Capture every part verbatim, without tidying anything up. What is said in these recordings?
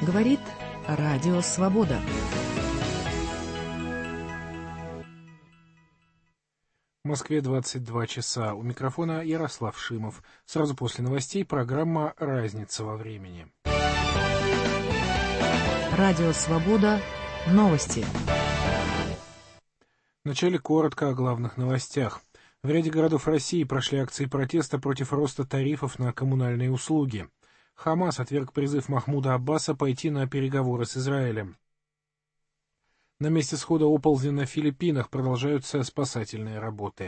Говорит Радио Свобода. В Москве двадцать два часа. У микрофона Ярослав Шимов. Сразу после новостей программа «Разница во времени». Радио Свобода. Новости. Вначале коротко о главных новостях. В ряде городов России прошли акции протеста против роста тарифов на коммунальные услуги. Хамас отверг призыв Махмуда Аббаса пойти на переговоры с Израилем. На месте схода оползня на Филиппинах продолжаются спасательные работы.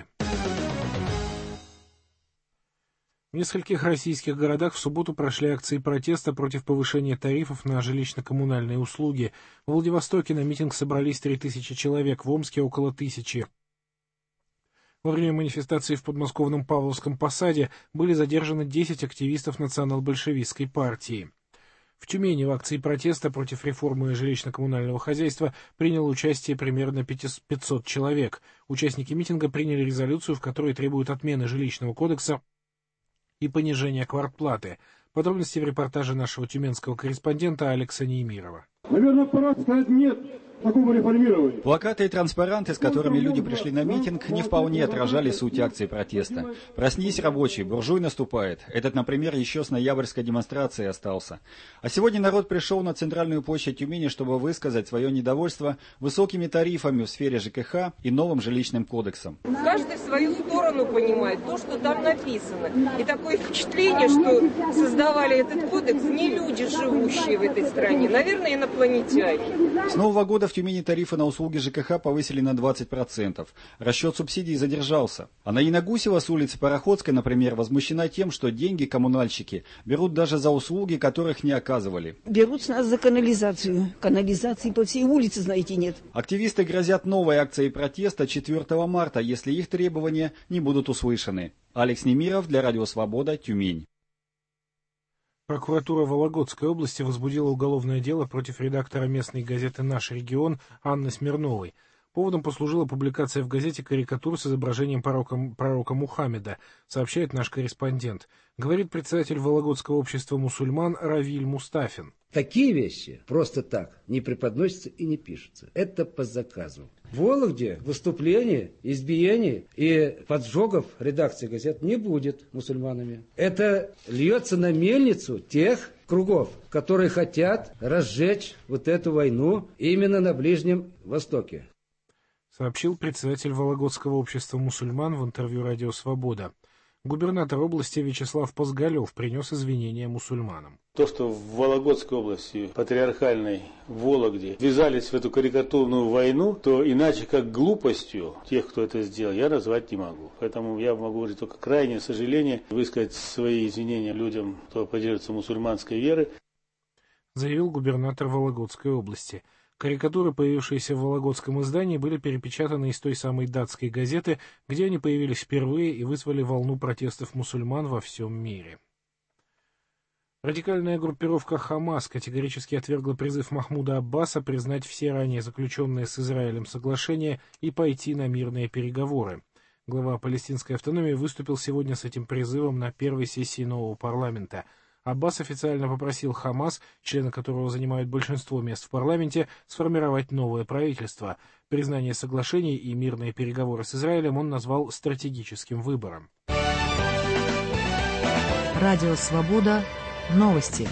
В нескольких российских городах в субботу прошли акции протеста против повышения тарифов на жилищно-коммунальные услуги. В Владивостоке на митинг собрались три тысячи человек, в Омске около тысячи. Во время манифестации в подмосковном Павловском Посаде были задержаны десять активистов национал-большевистской партии. В Тюмени в акции протеста против реформы жилищно-коммунального хозяйства приняло участие примерно пятьсот человек. Участники митинга приняли резолюцию, в которой требуют отмены жилищного кодекса и понижения квартплаты. Подробности в репортаже нашего тюменского корреспондента Алекса Неймирова. Наверное, пора сказать «нет» такому реформированию. Плакаты и транспаранты, с которыми люди пришли на митинг, не вполне отражали суть акции протеста. «Проснись, рабочий, буржуй наступает». Этот, например, еще с ноябрьской демонстрации остался. А сегодня народ пришел на центральную площадь Тюмени, чтобы высказать свое недовольство высокими тарифами в сфере ЖКХ и новым жилищным кодексом. Каждый свою сторону понимает то, что там написано. И такое впечатление, что создавали этот кодекс не люди, живущие в этой стране, наверное, инопланетяне. С Нового года в Тюмени тарифы на услуги ЖКХ повысили на двадцать процентов. Расчет субсидий задержался. А Наина Гусева с улицы Пароходской, например, возмущена тем, что деньги коммунальщики берут даже за услуги, которых не оказывали. Берут с нас за канализацию. Канализации по всей улице, знаете, нет. Активисты грозят новой акцией протеста четвёртого марта, если их требования не будут услышаны. Алекс Немиров для Радио Свобода, Тюмень. Прокуратура Вологодской области возбудила уголовное дело против редактора местной газеты «Наш регион» Анны Смирновой. Поводом послужила публикация в газете карикатур с изображением пророка, пророка Мухаммеда, сообщает наш корреспондент. Говорит председатель Вологодского общества мусульман Равиль Мустафин. Такие вещи просто так не преподносятся и не пишутся. Это по заказу. В Вологде выступлений, избиений и поджогов редакции газет не будет мусульманами. Это льется на мельницу тех кругов, которые хотят разжечь вот эту войну именно на Ближнем Востоке. Сообщил председатель Вологодского общества мусульман в интервью «Радио Свобода». Губернатор области Вячеслав Позгалев принес извинения мусульманам. То, что в Вологодской области, патриархальной Вологде, ввязались в эту карикатурную войну, то иначе как глупостью тех, кто это сделал, я назвать не могу. Поэтому я могу говорить только крайнее сожаление, высказать свои извинения людям, кто поддерживается мусульманской веры. Заявил губернатор Вологодской области. Карикатуры, появившиеся в вологодском издании, были перепечатаны из той самой датской газеты, где они появились впервые и вызвали волну протестов мусульман во всем мире. Радикальная группировка «Хамас» категорически отвергла призыв Махмуда Аббаса признать все ранее заключенные с Израилем соглашения и пойти на мирные переговоры. Глава палестинской автономии выступил сегодня с этим призывом на первой сессии нового парламента. Аббас официально попросил Хамас, члены которого занимают большинство мест в парламенте, сформировать новое правительство. Признание соглашений и мирные переговоры с Израилем он назвал стратегическим выбором. Радио Свобода. Новости.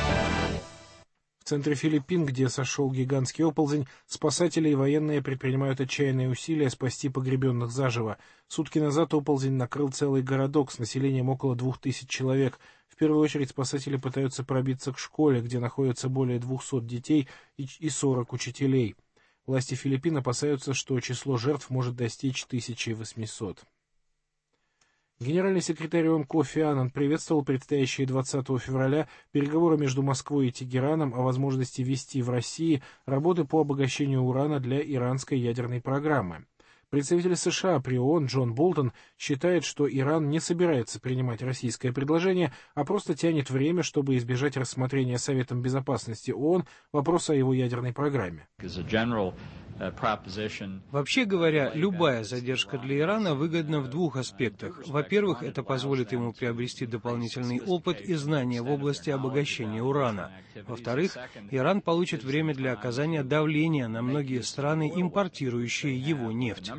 В центре Филиппин, где сошел гигантский оползень, спасатели и военные предпринимают отчаянные усилия спасти погребенных заживо. Сутки назад оползень накрыл целый городок с населением около двух тысяч человек. В первую очередь спасатели пытаются пробиться к школе, где находятся более двухсот детей и сорок учителей. Власти Филиппин опасаются, что число жертв может достичь тысячи восьмисот. Генеральный секретарь ООН Кофи Аннан приветствовал предстоящие двадцатого февраля переговоры между Москвой и Тегераном о возможности вести в России работы по обогащению урана для иранской ядерной программы. Представитель США при ООН Джон Болтон считает, что Иран не собирается принимать российское предложение, а просто тянет время, чтобы избежать рассмотрения Советом Безопасности ООН вопроса о его ядерной программе. Вообще говоря, любая задержка для Ирана выгодна в двух аспектах. Во-первых, это позволит ему приобрести дополнительный опыт и знания в области обогащения урана. Во-вторых, Иран получит время для оказания давления на многие страны, импортирующие его нефть.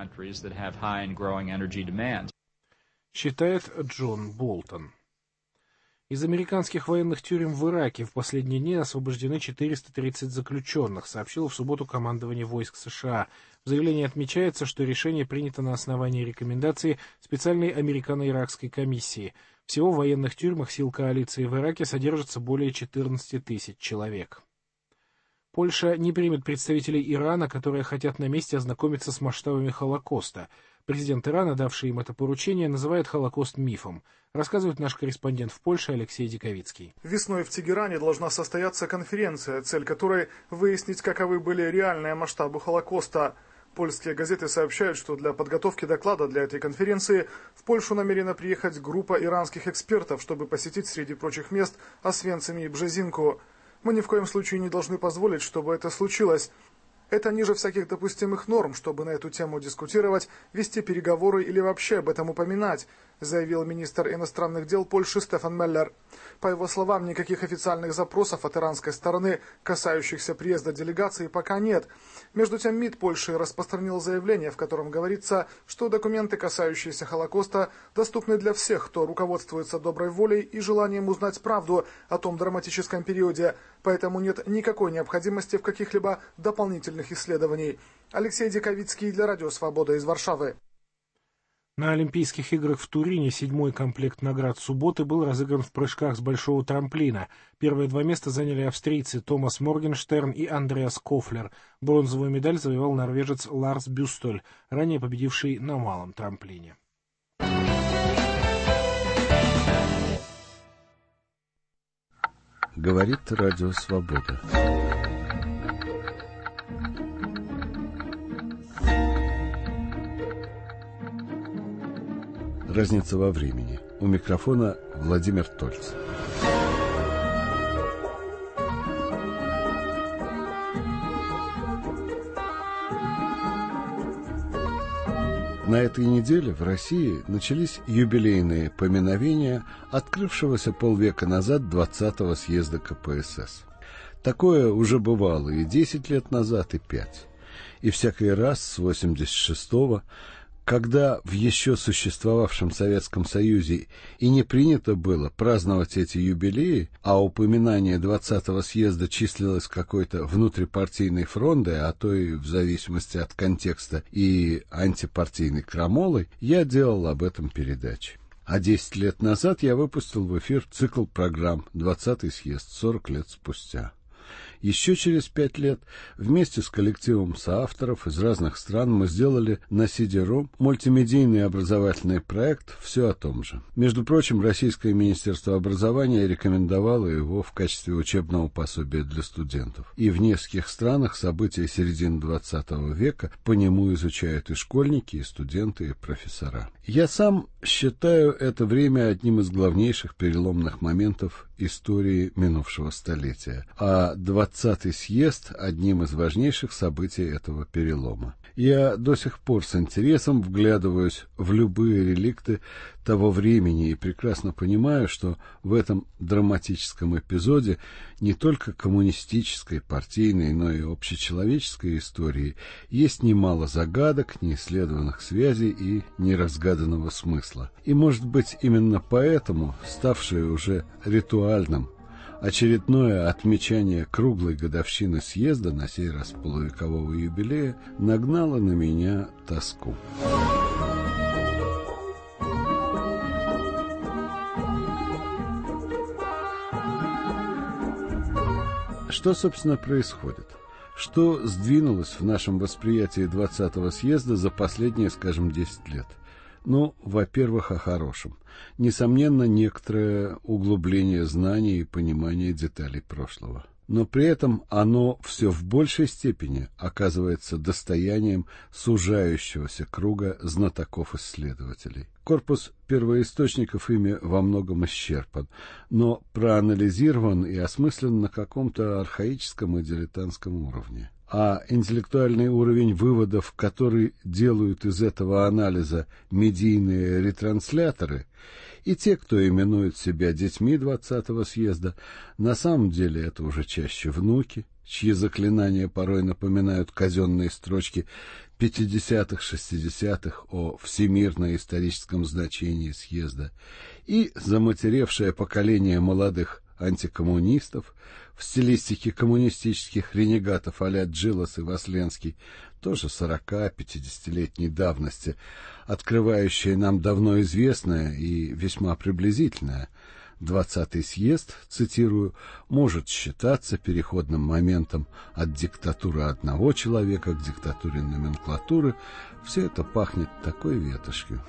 Считает Джон Болтон. Из американских военных тюрем в Ираке в последние дни освобождены четыреста тридцать заключенных, сообщило в субботу командование войск США. В заявлении отмечается, что решение принято на основании рекомендаций специальной американо-иракской комиссии. Всего в военных тюрьмах сил коалиции в Ираке содержится более четырнадцати тысяч человек. Польша не примет представителей Ирана, которые хотят на месте ознакомиться с масштабами Холокоста. Президент Ирана, давший им это поручение, называет Холокост мифом. Рассказывает наш корреспондент в Польше Алексей Диковицкий. Весной в Тегеране должна состояться конференция, цель которой выяснить, каковы были реальные масштабы Холокоста. Польские газеты сообщают, что для подготовки доклада для этой конференции в Польшу намерена приехать группа иранских экспертов, чтобы посетить среди прочих мест Освенцим и Бжезинку. Мы ни в коем случае не должны позволить, чтобы это случилось. Это ниже всяких допустимых норм, чтобы на эту тему дискутировать, вести переговоры или вообще об этом упоминать, заявил министр иностранных дел Польши Стефан Меллер. По его словам, никаких официальных запросов от иранской стороны, касающихся приезда делегации, пока нет. Между тем, МИД Польши распространил заявление, в котором говорится, что документы, касающиеся Холокоста, доступны для всех, кто руководствуется доброй волей и желанием узнать правду о том драматическом периоде, поэтому нет никакой необходимости в каких-либо дополнительных исследований. Алексей Диковицкий для Радио Свобода из Варшавы. На Олимпийских играх в Турине седьмой комплект наград субботы был разыгран в прыжках с большого трамплина. Первые два места заняли австрийцы Томас Моргенштерн и Андреас Кофлер. Бронзовую медаль завоевал норвежец Ларс Бюстоль, ранее победивший на малом трамплине. Говорит Радио Свобода. Разница во времени. У микрофона Владимир Тольц. На этой неделе в России начались юбилейные поминовения открывшегося полвека назад двадцатого съезда ка пэ эс эс. Такое уже бывало и десять лет назад, и пять. И всякий раз с восемьдесят шестого, когда в еще существовавшем Советском Союзе и не принято было праздновать эти юбилеи, а упоминание двадцатого съезда числилось какой-то внутрипартийной фрондой, а то и в зависимости от контекста и антипартийной крамолой, я делал об этом передачи. А десять лет назад я выпустил в эфир цикл программ «двадцатый съезд. сорок лет спустя». Еще через пять лет вместе с коллективом соавторов из разных стран мы сделали на си ди-ром мультимедийный образовательный проект «Все о том же». Между прочим, Российское Министерство образования рекомендовало его в качестве учебного пособия для студентов. И в нескольких странах события середины двадцатого века по нему изучают и школьники, и студенты, и профессора. Я сам считаю это время одним из главнейших переломных моментов истории минувшего столетия, а двадцатый съезд одним из важнейших событий этого перелома. Я до сих пор с интересом вглядываюсь в любые реликты того времени и прекрасно понимаю, что в этом драматическом эпизоде не только коммунистической, партийной, но и общечеловеческой истории есть немало загадок, неисследованных связей и неразгаданного смысла. И, может быть, именно поэтому, ставшее уже ритуальным, очередное отмечание круглой годовщины съезда, на сей раз полувекового юбилея, нагнало на меня тоску. Что, собственно, происходит? Что сдвинулось в нашем восприятии двадцатого съезда за последние, скажем, десять лет? Ну, во-первых, о хорошем. Несомненно, некоторое углубление знаний и понимания деталей прошлого. Но при этом оно все в большей степени оказывается достоянием сужающегося круга знатоков-исследователей. Корпус первоисточников ими во многом исчерпан, но проанализирован и осмыслен на каком-то архаическом и дилетантском уровне. а интеллектуальный уровень выводов, который делают из этого анализа медийные ретрансляторы, и те, кто именует себя детьми двадцатого съезда, на самом деле это уже чаще внуки, чьи заклинания порой напоминают казенные строчки пятидесятых-шестидесятых о всемирно-историческом значении съезда, и заматеревшее поколение молодых антикоммунистов в стилистике коммунистических ренегатов а-ля Джилос и Васленский, тоже сорока-пятидесятилетней давности, открывающие нам давно известное и весьма приблизительное: двадцатый съезд, цитирую, может считаться переходным моментом от диктатуры одного человека к диктатуре номенклатуры. Все это пахнет такой ветошью.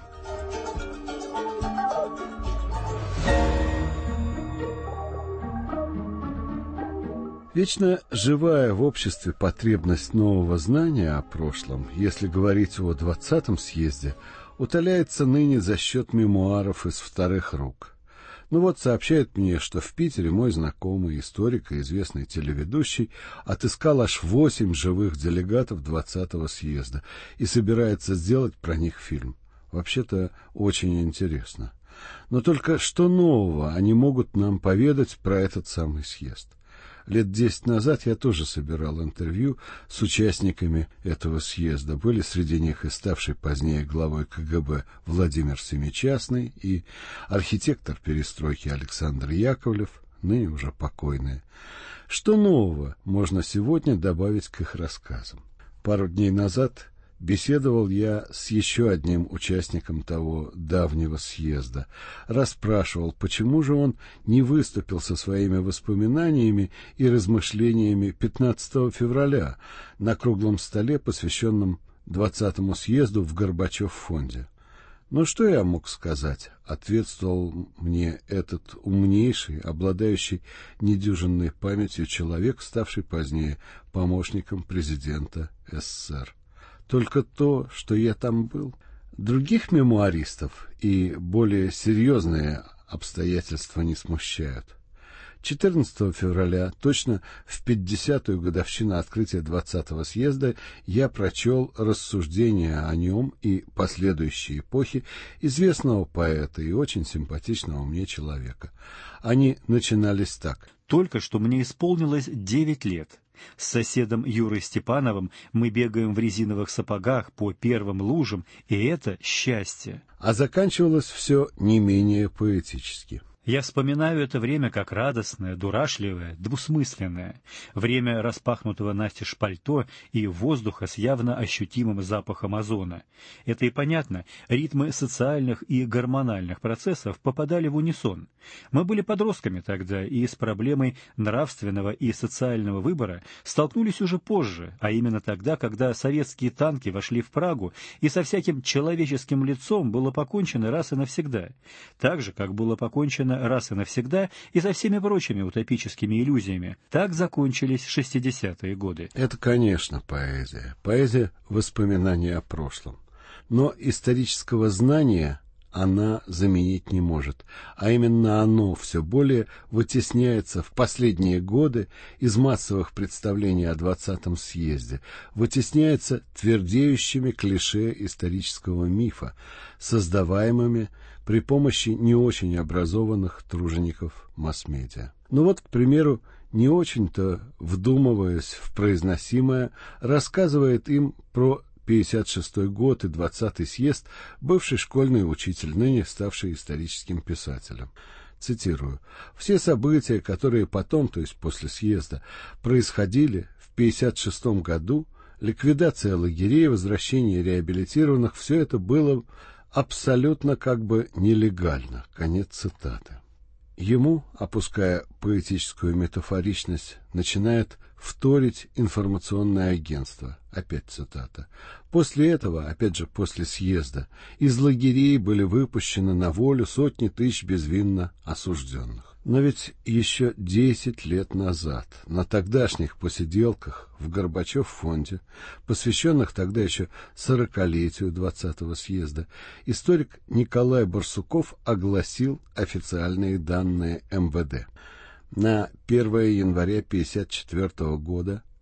Вечно живая в обществе потребность нового знания о прошлом, если говорить о двадцатом съезде, утоляется ныне за счет мемуаров из вторых рук. Ну вот, сообщает мне, что в Питере мой знакомый, историк и известный телеведущий, отыскал аж восемь живых делегатов двадцатого съезда и собирается сделать про них фильм. Вообще-то очень интересно. Но только что нового они могут нам поведать про этот самый съезд? Лет десять назад я тоже собирал интервью с участниками этого съезда. Были среди них и ставший позднее главой ка гэ бэ Владимир Семичастный, и архитектор перестройки Александр Яковлев, ныне уже покойные. Что нового можно сегодня добавить к их рассказам? Пару дней назад беседовал я с еще одним участником того давнего съезда. Расспрашивал, почему же он не выступил со своими воспоминаниями и размышлениями пятнадцатого февраля на круглом столе, посвященном двадцатому съезду в Горбачев-фонде. «Ну что я мог сказать?» — ответствовал мне этот умнейший, обладающий недюжинной памятью человек, ставший позднее помощником президента эс эс эс эр. Только то, что я там был. Других мемуаристов и более серьезные обстоятельства не смущают. четырнадцатого февраля, точно в пятидесятую годовщину открытия двадцатого съезда, я прочел рассуждения о нем и последующей эпохи известного поэта и очень симпатичного мне человека. Они начинались так. «Только что мне исполнилось девять лет. С соседом Юрой Степановым мы бегаем в резиновых сапогах по первым лужам, и это счастье». А заканчивалось все не менее поэтически. Я вспоминаю это время как радостное, дурашливое, двусмысленное. Время распахнутого настежь пальто и воздуха с явно ощутимым запахом озона. Это и понятно, ритмы социальных и гормональных процессов попадали в унисон. Мы были подростками тогда и с проблемой нравственного и социального выбора столкнулись уже позже, а именно тогда, когда советские танки вошли в Прагу, и со всяким человеческим лицом было покончено раз и навсегда. Так же, как было покончено раз и навсегда и со всеми прочими утопическими иллюзиями. Так закончились шестидесятые годы. Это, конечно, поэзия. Поэзия воспоминаний о прошлом. Но исторического знания она заменить не может. А именно оно все более вытесняется в последние годы из массовых представлений о двадцатом съезде, вытесняется твердеющими клише исторического мифа, создаваемыми при помощи не очень образованных тружеников масс-медиа. Ну вот, к примеру, не очень-то вдумываясь в произносимое, рассказывает им про пятьдесят шестой год и двадцатый съезд бывший школьный учитель, ныне ставший историческим писателем. Цитирую. «Все события, которые потом, то есть после съезда, происходили в пятьдесят шестом году, ликвидация лагерей, возвращение реабилитированных, все это было абсолютно как бы нелегально». Конец цитаты. Ему, опуская поэтическую метафоричность, начинает вторить информационное агентство. Опять цитата. После этого, опять же после съезда, из лагерей были выпущены на волю сотни тысяч безвинно осужденных. Но ведь еще десять лет назад на тогдашних посиделках в Горбачев-фонде, посвященных тогда еще сорокалетию двадцатого съезда, историк Николай Барсуков огласил официальные данные эм вэ дэ. На первое января тысяча девятьсот пятьдесят четвёртого года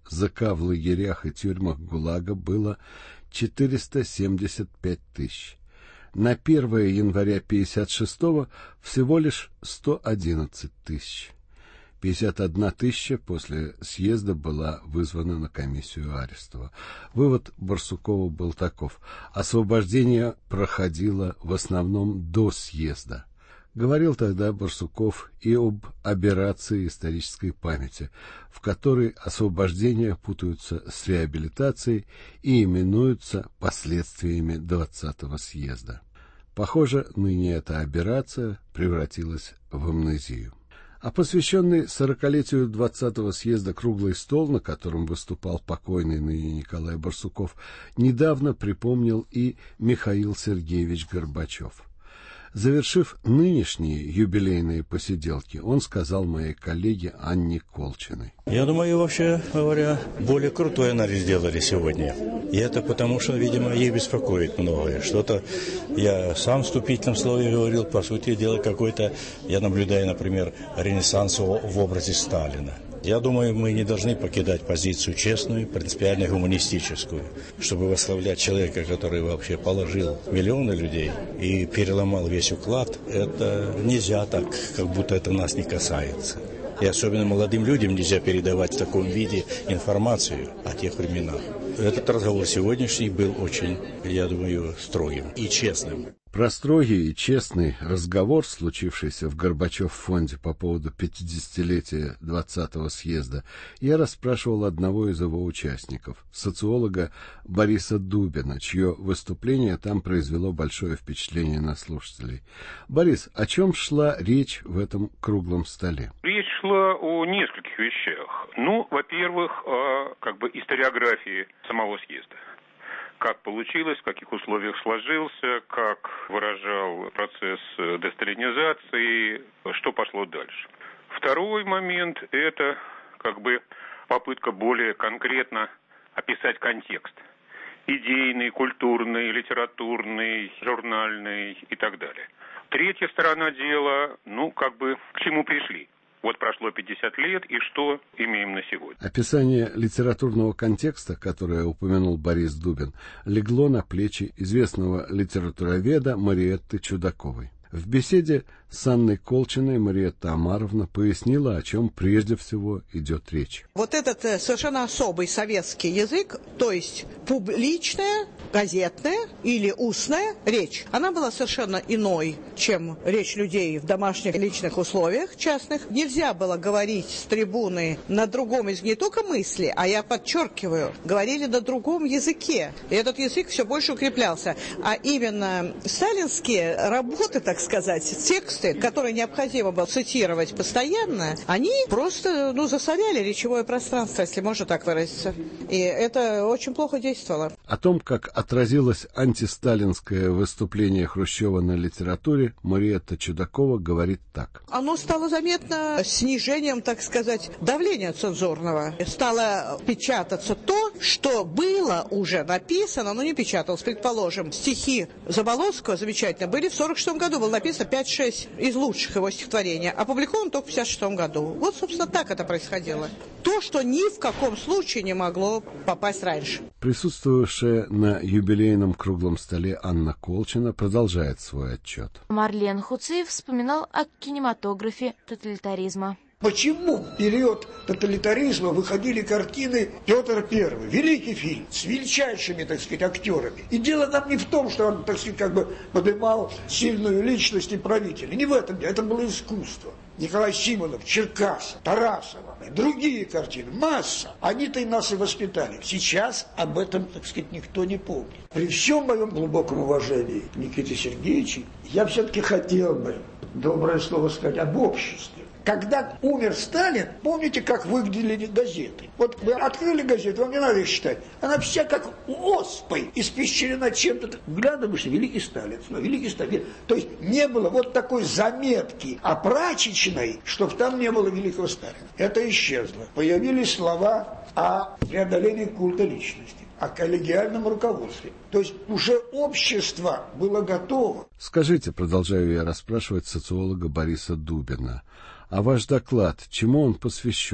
ЗК в лагерях и тюрьмах ГУЛАГа было четыреста семьдесят пять тысяч. На первое января пятьдесят шестого всего лишь сто одиннадцать тысяч. пятьдесят одна тысяча после съезда была вызвана на комиссию Арестова. Вывод Барсукова был таков: освобождение проходило в основном до съезда. Говорил тогда Барсуков и об аберрации исторической памяти, в которой освобождения путаются с реабилитацией и именуются последствиями двадцатого съезда. Похоже, ныне эта аберрация превратилась в амнезию. А посвященный сорокалетию двадцатого съезда круглый стол, на котором выступал покойный ныне Николай Барсуков, недавно припомнил и Михаил Сергеевич Горбачев. Завершив нынешние юбилейные посиделки, он сказал моей коллеге Анне Колчиной: Я думаю, вообще говоря, более крутой анализ сделали сегодня. И это потому, что, видимо, их беспокоит многое. Что-то я сам в вступительном слове говорил, по сути дела, какой-то, я наблюдаю, например, ренессанс в образе Сталина. Я думаю, мы не должны покидать позицию честную, принципиально гуманистическую, чтобы восславлять человека, который вообще положил миллионы людей и переломал весь уклад. Это нельзя так, как будто это нас не касается. И особенно молодым людям нельзя передавать в таком виде информацию о тех временах. Этот разговор сегодняшний был очень, я думаю, строгим и честным. Про строгий и честный разговор, случившийся в Горбачев-фонде по поводу пятидесятилетия двадцатого съезда, я расспрашивал одного из его участников, социолога Бориса Дубина, чье выступление там произвело большое впечатление на слушателей. Борис, о чем шла речь в этом круглом столе? Речь шла о нескольких вещах. Ну, во-первых, о как бы историографии самого съезда. Как получилось, в каких условиях сложился, как выражал процесс десталинизации, что пошло дальше. Второй момент – это как бы попытка более конкретно описать контекст. Идейный, культурный, литературный, журнальный и так далее. Третья сторона дела, ну, как бы к чему пришли. Вот прошло пятьдесят лет, и что имеем на сегодня? Описание литературного контекста, которое упомянул Борис Дубин, легло на плечи известного литературоведа Мариэтты Чудаковой. В беседе с Анной Колчиной Мариэтта Амаровна пояснила, о чем прежде всего идет речь. Вот этот совершенно особый советский язык, то есть публичная, газетная или устная речь, она была совершенно иной, чем речь людей в домашних личных условиях частных. Нельзя было говорить с трибуны на другом языке, не только мысли, а я подчеркиваю, говорили на другом языке. И этот язык все больше укреплялся. А именно сталинские работы, так сказать, тексты, которые необходимо было цитировать постоянно, они просто, ну, засоряли речевое пространство, если можно так выразиться. И это очень плохо действовало. О том, как отразилось антисталинское выступление Хрущева на литературе, Мариэтта Чудакова говорит так. Оно стало заметно снижением, так сказать, давления цензурного. Стало печататься то, что было уже написано, но не печаталось. Предположим, стихи Заболоцкого замечательно были в сорок шестом году. Было написано пять-шесть из лучших его стихотворений, опубликовано только в пятьдесят шестом году. Вот, собственно, так это происходило. То, что ни в каком случае не могло попасть раньше. Присутствовавшая на юбилейном круглом столе Анна Колчина продолжает свой отчет. Марлен Хуциев вспоминал о кинематографе тоталитаризма. Почему в период тоталитаризма выходили картины Петр Первый, великий фильм, с величайшими, так сказать, актерами. И дело там не в том, что он, так сказать, как бы поднимал сильную личность и правителя. Не в этом, это было искусство. Николай Симонов, Черкасов, Тарасова, другие картины, масса. Они-то и нас и воспитали. Сейчас об этом, так сказать, никто не помнит. При всем моем глубоком уважении к Никите Сергеевичу, я все-таки хотел бы доброе слово сказать об обществе. Когда умер Сталин, помните, как выглядели газеты? Вот вы открыли газету, вам не надо их читать. Она вся как оспой, испещрена чем-то. Глядываешь, великий Сталин, великий Сталин. То есть не было вот такой заметки опрачечной, чтобы там не было великого Сталина. Это исчезло. Появились слова о преодолении культа личности, о коллегиальном руководстве. То есть уже общество было готово. Скажите, продолжаю я расспрашивать социолога Бориса Дубина, а ваш доклад, чему он посвящен? Я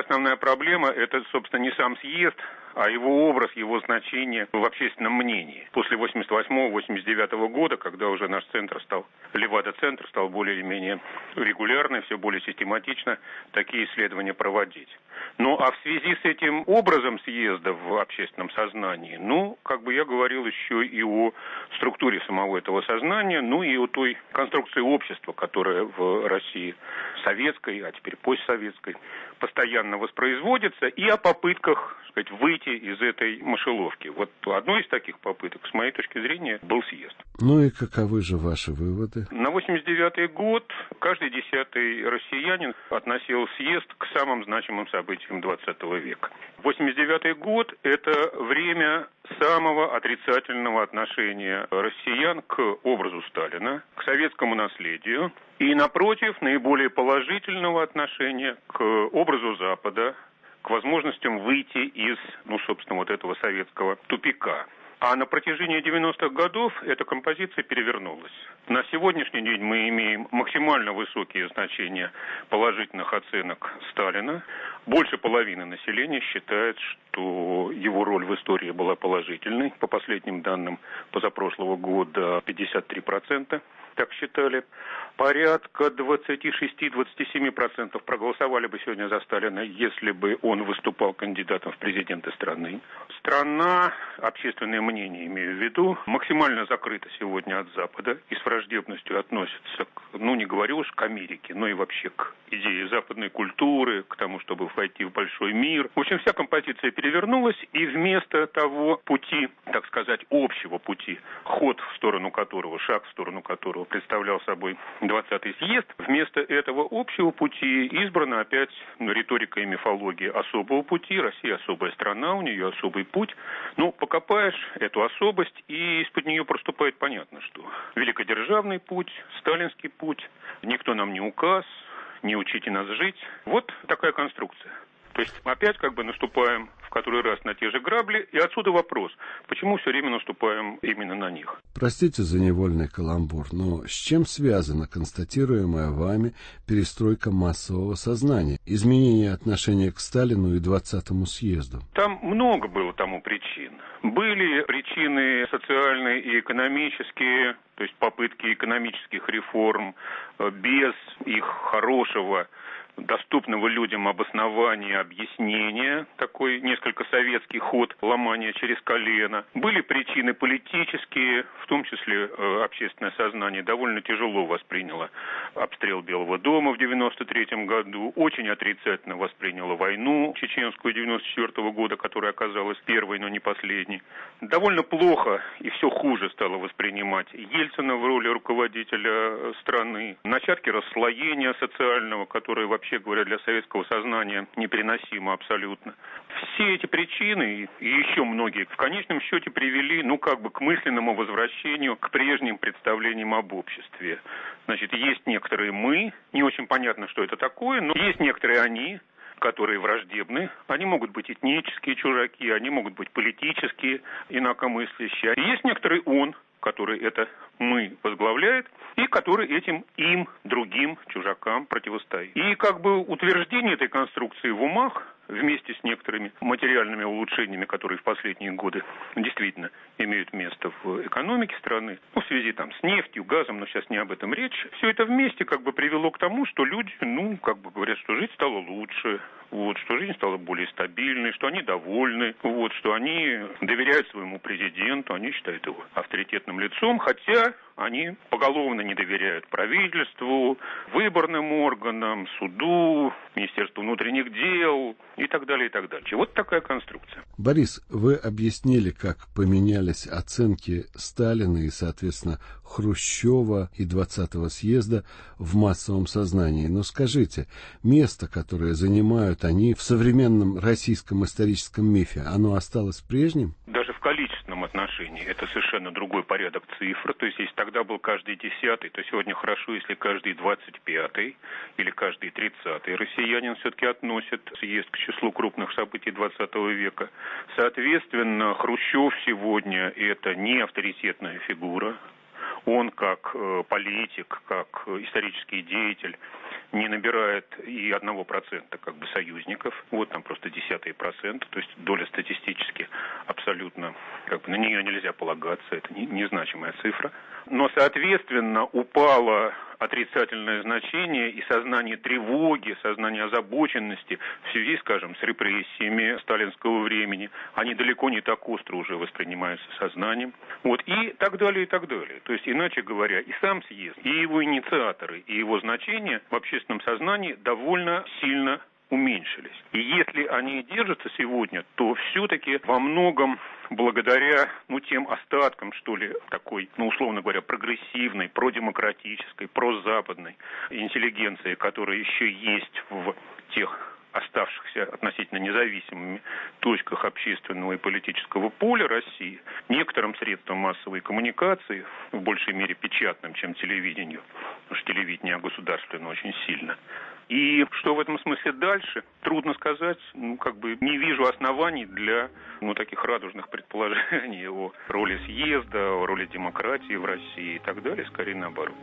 основная проблема – это, собственно, не сам съезд, а его образ, его значение в общественном мнении. После восемьдесят восьмого — восемьдесят девятого года, когда уже наш центр стал, Левада-центр стал более или менее регулярно, все более систематично такие исследования проводить. Ну, а в связи с этим образом съезда в общественном сознании, ну, как бы я говорил еще и о структуре самого этого сознания, ну и о той конструкции общества, которая в России советской, а теперь постсоветской, постоянно воспроизводится, и о попытках, так сказать, выйти из этой мышеловки. Вот одной из таких попыток, с моей точки зрения, был съезд. Ну и каковы же ваши выводы? На восемьдесят девятый год каждый десятый россиянин относил съезд к самым значимым событиям двадцатого века. восемьдесят девятый год – это время самого отрицательного отношения россиян к образу Сталина, к советскому наследию, и, напротив, наиболее положительного отношения к образу Запада, к возможностям выйти из, ну, собственно, вот этого советского тупика. А на протяжении девяностых годов эта композиция перевернулась. На сегодняшний день мы имеем максимально высокие значения положительных оценок Сталина. Больше половины населения считает, что его роль в истории была положительной. По последним данным позапрошлого года пятьдесят три процента так считали. Порядка двадцать шесть - двадцать семь процентов проголосовали бы сегодня за Сталина, если бы он выступал кандидатом в президенты страны. Страна, общественное мнение имею в виду, максимально закрыта сегодня от Запада и с враждебностью относится, к, ну не говорю уж к Америке, но и вообще к идее западной культуры, к тому, чтобы войти в большой мир. В общем, вся композиция перевернулась, и вместо того пути, так сказать, общего пути, ход в сторону которого, шаг в сторону которого представлял собой двадцатый съезд, вместо этого общего пути избрана опять риторика и мифология особого пути. Россия особая страна, у нее особый путь. Ну, покопаешь эту особость, и из-под нее проступает понятно, что великодержавный путь, сталинский путь, никто нам не указ, не учите нас жить. Вот такая конструкция. То есть опять как бы наступаем в который раз на те же грабли, и отсюда вопрос, почему все время наступаем именно на них. Простите за невольный каламбур, но с чем связана констатируемая вами перестройка массового сознания, изменение отношения к Сталину и двадцатому съезду? Там много было тому причин. Были причины социальные и экономические, то есть попытки экономических реформ без их хорошего, доступного людям обоснования, объяснения, такой несколько советский ход ломания через колено. Были причины политические, в том числе э, общественное сознание довольно тяжело восприняло обстрел Белого дома в девяносто третьем году, очень отрицательно восприняло войну чеченскую девяносто четвёртого года, которая оказалась первой, но не последней. Довольно плохо и все хуже стало воспринимать Ельцина в роли руководителя страны. Начатки расслоения социального, которое вообще вообще говоря, для советского сознания непереносимо абсолютно. Все эти причины и еще многие в конечном счете привели, ну, как бы к мысленному возвращению к прежним представлениям об обществе. Значит, есть некоторые мы, не очень понятно, что это такое, но есть некоторые они, которые враждебны. Они могут быть этнические чужаки, они могут быть политические, инакомыслящие. И есть некоторый он, который это мы возглавляет, и который этим им, другим чужакам противостоит. И как бы утверждение этой конструкции в умах, вместе с некоторыми материальными улучшениями, которые в последние годы действительно имеют место в экономике страны, ну, в связи там с нефтью, газом, но сейчас не об этом речь, все это вместе как бы привело к тому, что люди, ну, как бы говорят, что жизнь стала лучше, вот, что жизнь стала более стабильной, что они довольны, вот, что они доверяют своему президенту, они считают его авторитетным лицом, хотя они поголовно не доверяют правительству, выборным органам, суду, Министерству внутренних дел и так далее, и так далее. Вот такая конструкция. Борис, вы объяснили, как поменялись оценки Сталина и, соответственно, Хрущева и двадцатого съезда в массовом сознании. Но скажите, место, которое занимают они в современном российском историческом мифе, оно осталось прежним? Даже в количественном отношении это совершенно другой порядок цифр. То есть, если тогда был каждый десятый, то сегодня хорошо, если каждый двадцать пятый или каждый тридцатый россиянин все-таки относит съезд к числу крупных событий двадцатого века. Соответственно, Хрущев сегодня это не авторитетная фигура. Он как э, политик, как исторический деятель не набирает и одного процента как бы союзников. Вот там просто десятые процента, то есть доля статистически абсолютно, как бы на нее нельзя полагаться, это не, незначимая цифра. Но, соответственно, упало отрицательное значение и сознание тревоги, сознание озабоченности в связи, скажем, с репрессиями сталинского времени. Они далеко не так остро уже воспринимаются сознанием. Вот, и так далее, и так далее. То есть, иначе говоря, и сам съезд, и его инициаторы, и его значение в общественном сознании довольно сильно уменьшились. И если они держатся сегодня, то все-таки во многом благодаря, ну, тем остаткам, что ли, такой, ну, условно говоря, прогрессивной, продемократической, прозападной интеллигенции, которая еще есть в тех оставшихся относительно независимыми точках общественного и политического поля России, некоторым средствам массовой коммуникации, в большей мере печатным, чем телевидению, потому что телевидение государственно очень сильно. И что в этом смысле дальше, трудно сказать. Ну, как бы не вижу оснований для, ну, таких радужных предположений о роли съезда, о роли демократии в России и так далее, скорее наоборот.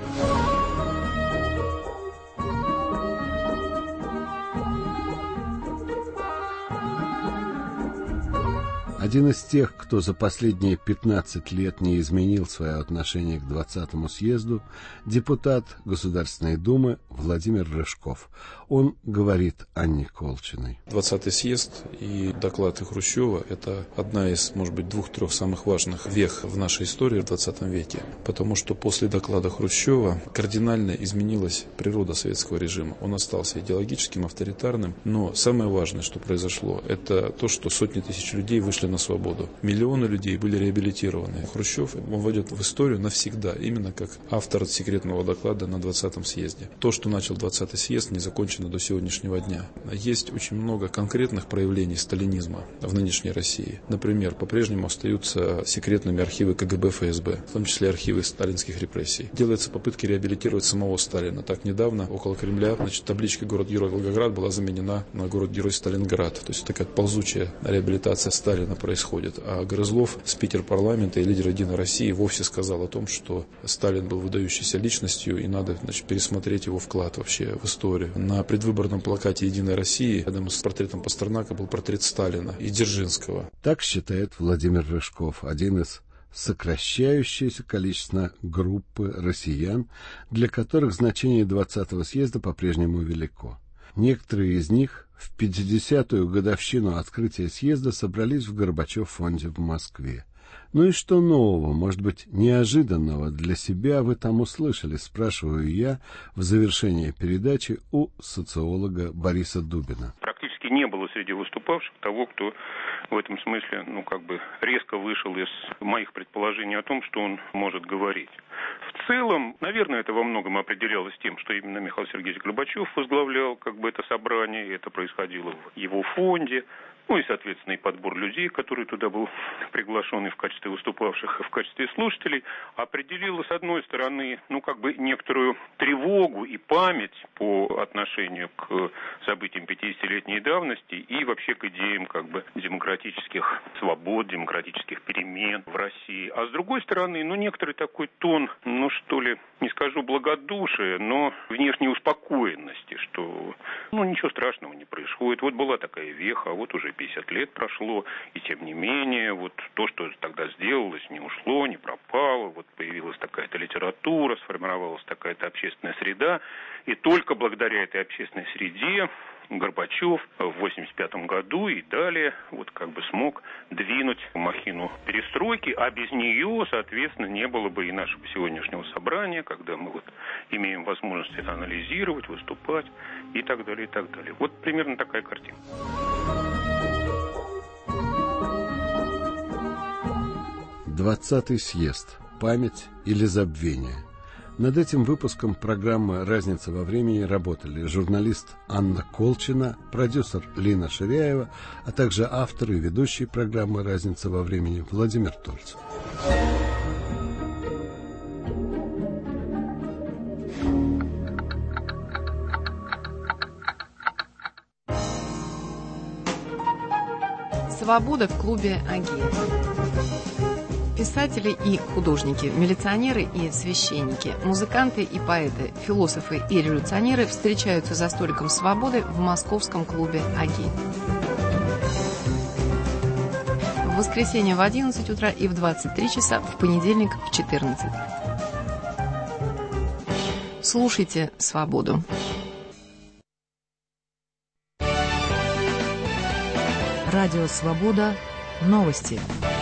Один из тех, кто за последние пятнадцать лет не изменил свое отношение к двадцатому съезду, депутат Государственной Думы Владимир Рыжков. Он говорит Анне Колчиной. двадцатый съезд и доклады Хрущева – это одна из, может быть, двух-трех самых важных вех в нашей истории в двадцатом веке. Потому что после доклада Хрущева кардинально изменилась природа советского режима. Он остался идеологическим, авторитарным. Но самое важное, что произошло, это то, что сотни тысяч людей вышли на свободу. Миллионы людей были реабилитированы. Хрущев войдет в историю навсегда, именно как автор секретного доклада на двадцатом съезде. То, что начал двадцатый съезд, не закончено до сегодняшнего дня. Есть очень много конкретных проявлений сталинизма в нынешней России. Например, по-прежнему остаются секретными архивы ка гэ бэ, эф эс бэ, в том числе архивы сталинских репрессий. Делаются попытки реабилитировать самого Сталина. Так недавно около Кремля, значит, табличка «Город-герой Волгоград» была заменена на «Город-герой Сталинград». То есть такая ползучая реабилитация Сталина происходит. А Грызлов, спикер парламента и лидер «Единой России», вовсе сказал о том, что Сталин был выдающейся личностью и надо, значит, пересмотреть его вклад вообще в историю. На предвыборном плакате «Единой России» рядом с портретом Пастернака был портрет Сталина и Дзержинского. Так считает Владимир Рыжков, один из сокращающееся количество группы россиян, для которых значение двадцатого съезда по-прежнему велико. Некоторые из них в пятидесятую годовщину открытия съезда собрались в Горбачев-фонде в Москве. Ну и что нового, может быть, неожиданного для себя вы там услышали, спрашиваю я в завершении передачи у социолога Бориса Дубина. Практически не было среди выступавших того, кто в этом смысле, ну, как бы резко вышел из моих предположений о том, что он может говорить. В целом, наверное, это во многом определялось тем, что именно Михаил Сергеевич Горбачев возглавлял как бы это собрание, и это происходило в его фонде. Ну и, соответственно, и подбор людей, который туда был приглашен и в качестве выступавших, и в качестве слушателей, определило, с одной стороны, ну, как бы некоторую тревогу и память по отношению к событиям пятидесятилетней давности и вообще к идеям, как бы, демократических свобод, демократических перемен в России. А с другой стороны, ну, некоторый такой тон, ну, что ли, не скажу благодушия, но внешней успокоенности, что, ну, ничего страшного не происходит. Вот была такая веха, а вот уже пятьдесят лет прошло, и тем не менее, вот то, что тогда сделалось, не ушло, не пропало, вот появилась такая-то литература, сформировалась такая-то общественная среда, и только благодаря этой общественной среде Горбачев в восемьдесят пятом году и далее вот как бы смог двинуть махину перестройки, а без нее, соответственно, не было бы и нашего сегодняшнего собрания, когда мы вот имеем возможность это анализировать, выступать и так далее, и так далее. Вот примерно такая картина. Двадцатый съезд. Память или забвение. Над этим выпуском программы «Разница во времени» работали журналист Анна Колчина, продюсер Лина Ширяева, а также автор и ведущий программы «Разница во времени» Владимир Тольцев. Свобода в клубе Агеев. писатели и художники, милиционеры и священники, музыканты и поэты, философы и революционеры встречаются за столиком свободы в московском клубе «Аги». В воскресенье в одиннадцать утра и в двадцать три часа, в понедельник в четырнадцать. Слушайте «Свободу». Радио «Свобода». Новости.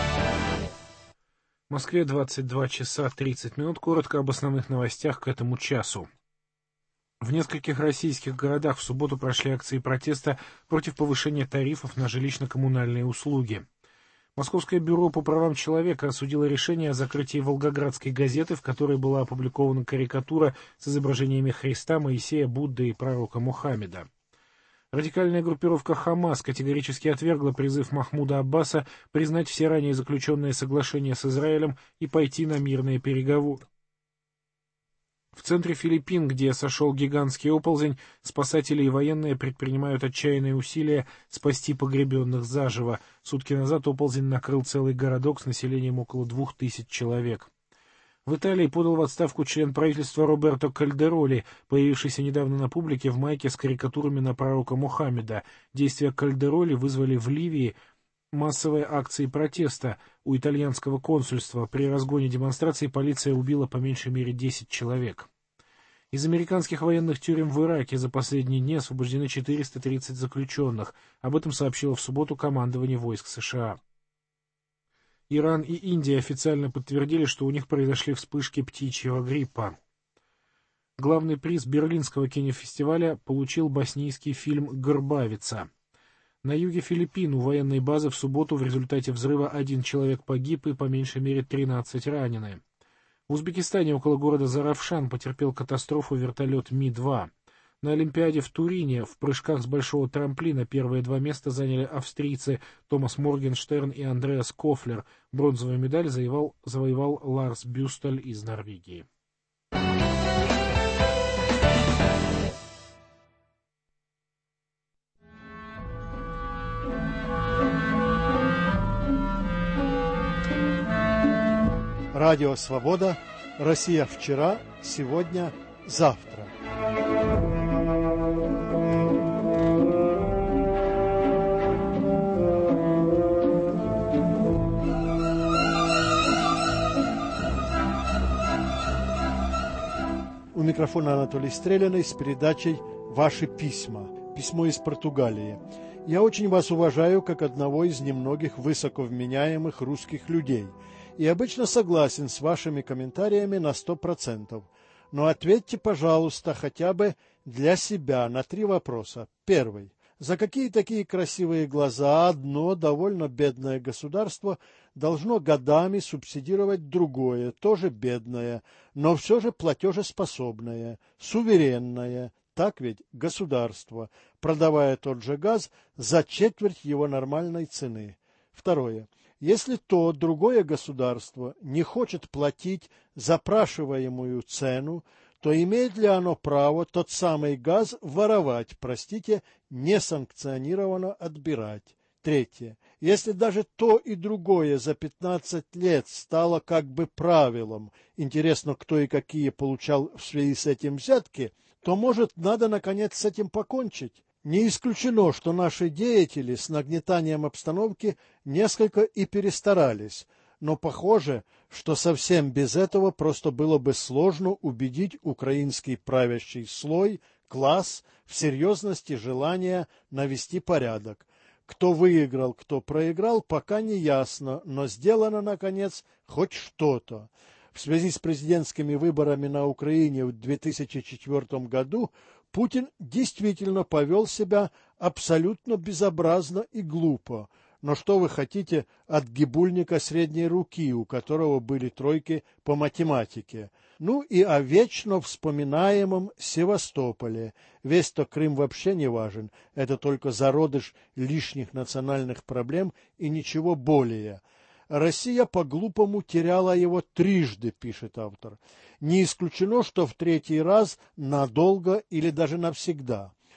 В Москве двадцать два часа тридцать минут. Коротко об основных новостях к этому часу. В нескольких российских городах в субботу прошли акции протеста против повышения тарифов на жилищно-коммунальные услуги. Московское бюро по правам человека осудило решение о закрытии Волгоградской газеты, в которой была опубликована карикатура с изображениями Христа, Моисея, Будды и пророка Мухаммеда. Радикальная группировка «Хамас» категорически отвергла призыв Махмуда Аббаса признать все ранее заключенные соглашения с Израилем и пойти на мирные переговоры. В центре Филиппин, где сошел гигантский оползень, спасатели и военные предпринимают отчаянные усилия спасти погребенных заживо. Сутки назад оползень накрыл целый городок с населением около двух тысяч человек. В Италии подал в отставку член правительства Роберто Кальдероли, появившийся недавно на публике в майке с карикатурами на пророка Мухаммеда. Действия Кальдероли вызвали в Ливии массовые акции протеста. У итальянского консульства при разгоне демонстраций полиция убила по меньшей мере десять человек. Из американских военных тюрем в Ираке за последние дни освобождены четыреста тридцать заключенных. Об этом сообщило в субботу командование войск США. Иран и Индия официально подтвердили, что у них произошли вспышки птичьего гриппа. Главный приз Берлинского кинофестиваля получил боснийский фильм «Горбавица». На юге Филиппин у военной базы в субботу в результате взрыва один человек погиб и по меньшей мере тринадцать ранены. В Узбекистане около города Заравшан потерпел катастрофу вертолет Ми два. На Олимпиаде в Турине в прыжках с большого трамплина первые два места заняли австрийцы Томас Моргенштерн и Андреас Кофлер. Бронзовую медаль завоевал, завоевал Ларс Бюсталь из Норвегии. Радио «Свобода». Россия вчера, сегодня, завтра. У микрофона Анатолий Стреляный с передачей «Ваши письма». Письмо из Португалии. Я очень вас уважаю как одного из немногих высоковменяемых русских людей и обычно согласен с вашими комментариями на сто процентов. Но ответьте, пожалуйста, хотя бы для себя на три вопроса. Первый. За какие такие красивые глаза одно довольно бедное государство должно годами субсидировать другое, тоже бедное, но все же платежеспособное, суверенное, так ведь, государство, продавая тот же газ за четверть его нормальной цены? Второе. Если то другое государство не хочет платить запрашиваемую цену, то имеет ли оно право тот самый газ воровать, простите, несанкционированно отбирать? Третье. Если даже то и другое за пятнадцать лет стало как бы правилом, интересно, кто и какие получал в связи с этим взятки, то, может, надо, наконец, с этим покончить? Не исключено, что наши деятели с нагнетанием обстановки несколько и перестарались, но похоже, что совсем без этого просто было бы сложно убедить украинский правящий слой, класс, в серьезности желания навести порядок. Кто выиграл, кто проиграл, пока не ясно, но сделано, наконец, хоть что-то. В связи с президентскими выборами на Украине в две тысячи четвёртом году Путин действительно повел себя абсолютно безобразно и глупо. Но что вы хотите от гибульника средней руки, у которого были тройки по математике? Ну и о вечно вспоминаемом Севастополе. Весь-то Крым вообще не важен, это только зародыш лишних национальных проблем и ничего более. Россия по-глупому теряла его трижды, пишет автор. Не исключено, что в третий раз надолго или даже навсегда.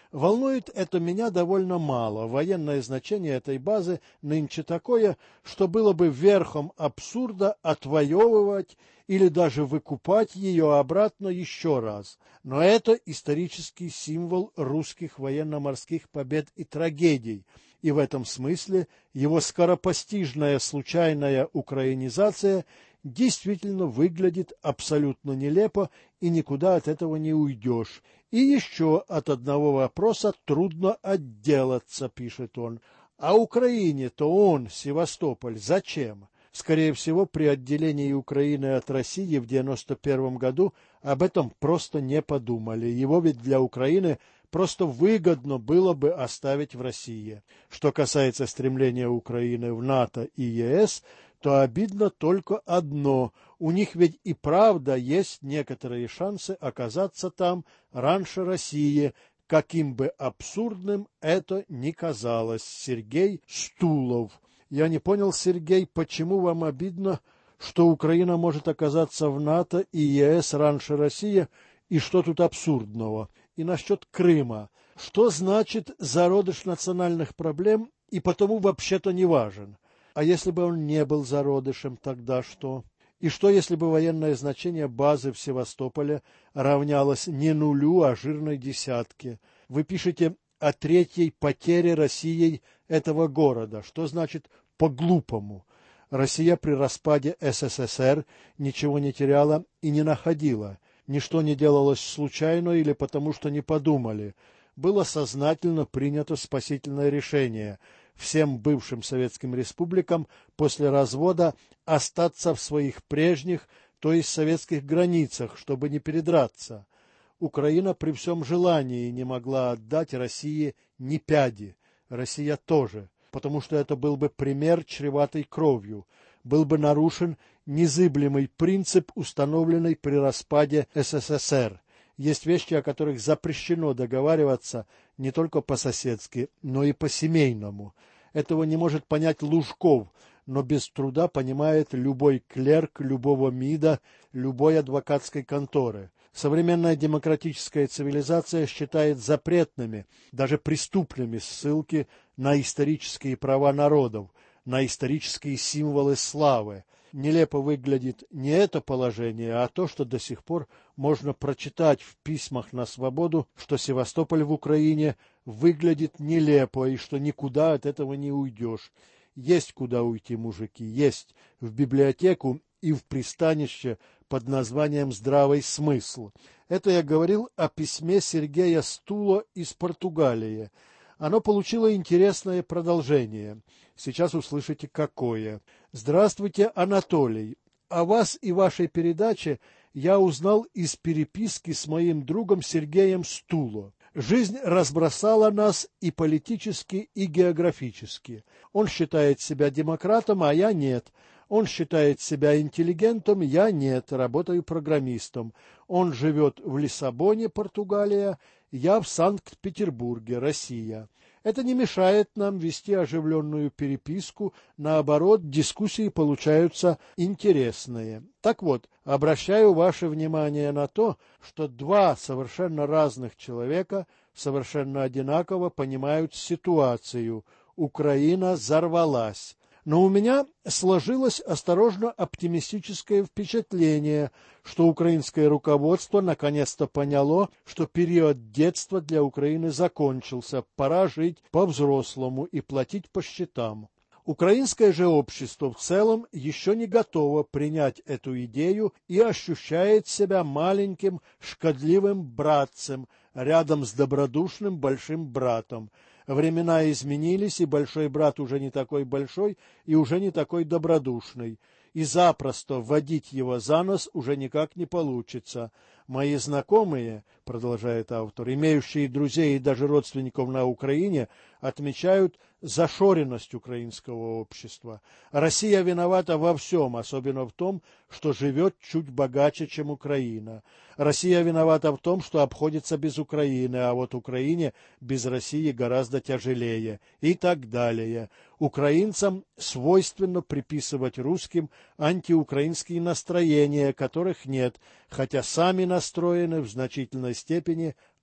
Волнует это меня довольно мало. Военное значение этой базы нынче такое, что было бы верхом абсурда отвоевывать или даже выкупать ее обратно еще раз. Но это исторический символ русских военно-морских побед и трагедий, и в этом смысле его скоропостижная случайная украинизация действительно выглядит абсолютно нелепо, и никуда от этого не уйдешь. И еще от одного вопроса трудно отделаться, пишет он. А Украине-то он, Севастополь, зачем? Скорее всего, при отделении Украины от России в девяносто первом году об этом просто не подумали. Его ведь для Украины просто выгодно было бы оставить в России. Что касается стремления Украины в НАТО и ЕС, то обидно только одно. У них ведь и правда есть некоторые шансы оказаться там раньше России, каким бы абсурдным это ни казалось. Сергей Стулов. Я не понял, Сергей, почему вам обидно, что Украина может оказаться в НАТО и ЕС раньше России, и что тут абсурдного? И насчет Крыма. Что значит зародыш национальных проблем и потому вообще-то не важен? А если бы он не был зародышем, тогда что? И что, если бы военное значение базы в Севастополе равнялось не нулю, а жирной десятке? Вы пишете о третьей потере Россией этого города. Что значит по-глупому? Россия при распаде СССР ничего не теряла и не находила. Ничто не делалось случайно или потому, что не подумали. Было сознательно принято спасительное решение – всем бывшим советским республикам после развода остаться в своих прежних, то есть советских границах, чтобы не передраться. Украина при всем желании не могла отдать России ни пяди, Россия тоже, потому что это был бы пример чреватой кровью, был бы нарушен незыблемый принцип, установленный при распаде СССР. Есть вещи, о которых запрещено договариваться не только по-соседски, но и по-семейному. Этого не может понять Лужков, но без труда понимает любой клерк любого МИДа, любой адвокатской конторы. Современная демократическая цивилизация считает запретными, даже преступными ссылки на исторические права народов, на исторические символы славы. Нелепо выглядит не это положение, а то, что до сих пор можно прочитать в письмах на свободу, что Севастополь в Украине выглядит нелепо и что никуда от этого не уйдешь. Есть куда уйти, мужики, есть. В библиотеку и в пристанище под названием «Здравый смысл». Это я говорил о письме Сергея Стула из Португалии. Оно получило интересное продолжение. Сейчас услышите, какое. Здравствуйте, Анатолий. О вас и вашей передаче я узнал из переписки с моим другом Сергеем Стуло. Жизнь разбросала нас и политически, и географически. Он считает себя демократом, а я нет. Он считает себя интеллигентом, я нет, работаю программистом. Он живет в Лиссабоне, Португалия, я в Санкт-Петербурге, Россия. Это не мешает нам вести оживленную переписку, наоборот, дискуссии получаются интересные. Так вот, обращаю ваше внимание на то, что два совершенно разных человека совершенно одинаково понимают ситуацию. Украина взорвалась. Но у меня сложилось осторожно оптимистическое впечатление, что украинское руководство наконец-то поняло, что период детства для Украины закончился, пора жить по-взрослому и платить по счетам. Украинское же общество в целом еще не готово принять эту идею и ощущает себя маленьким шкодливым братцем рядом с добродушным большим братом. Времена изменились, и большой брат уже не такой большой и уже не такой добродушный. И запросто вводить его за нос уже никак не получится. Мои знакомые, продолжает автор, имеющие друзей и даже родственников на Украине, отмечают зашоренность украинского общества. Россия виновата во всем, особенно в том, что живет чуть богаче, чем Украина. Россия виновата в том, что обходится без Украины, а вот Украине без России гораздо тяжелее. И так далее. Украинцам свойственно приписывать русским антиукраинские настроения, которых нет, хотя сами настроены в значительной степени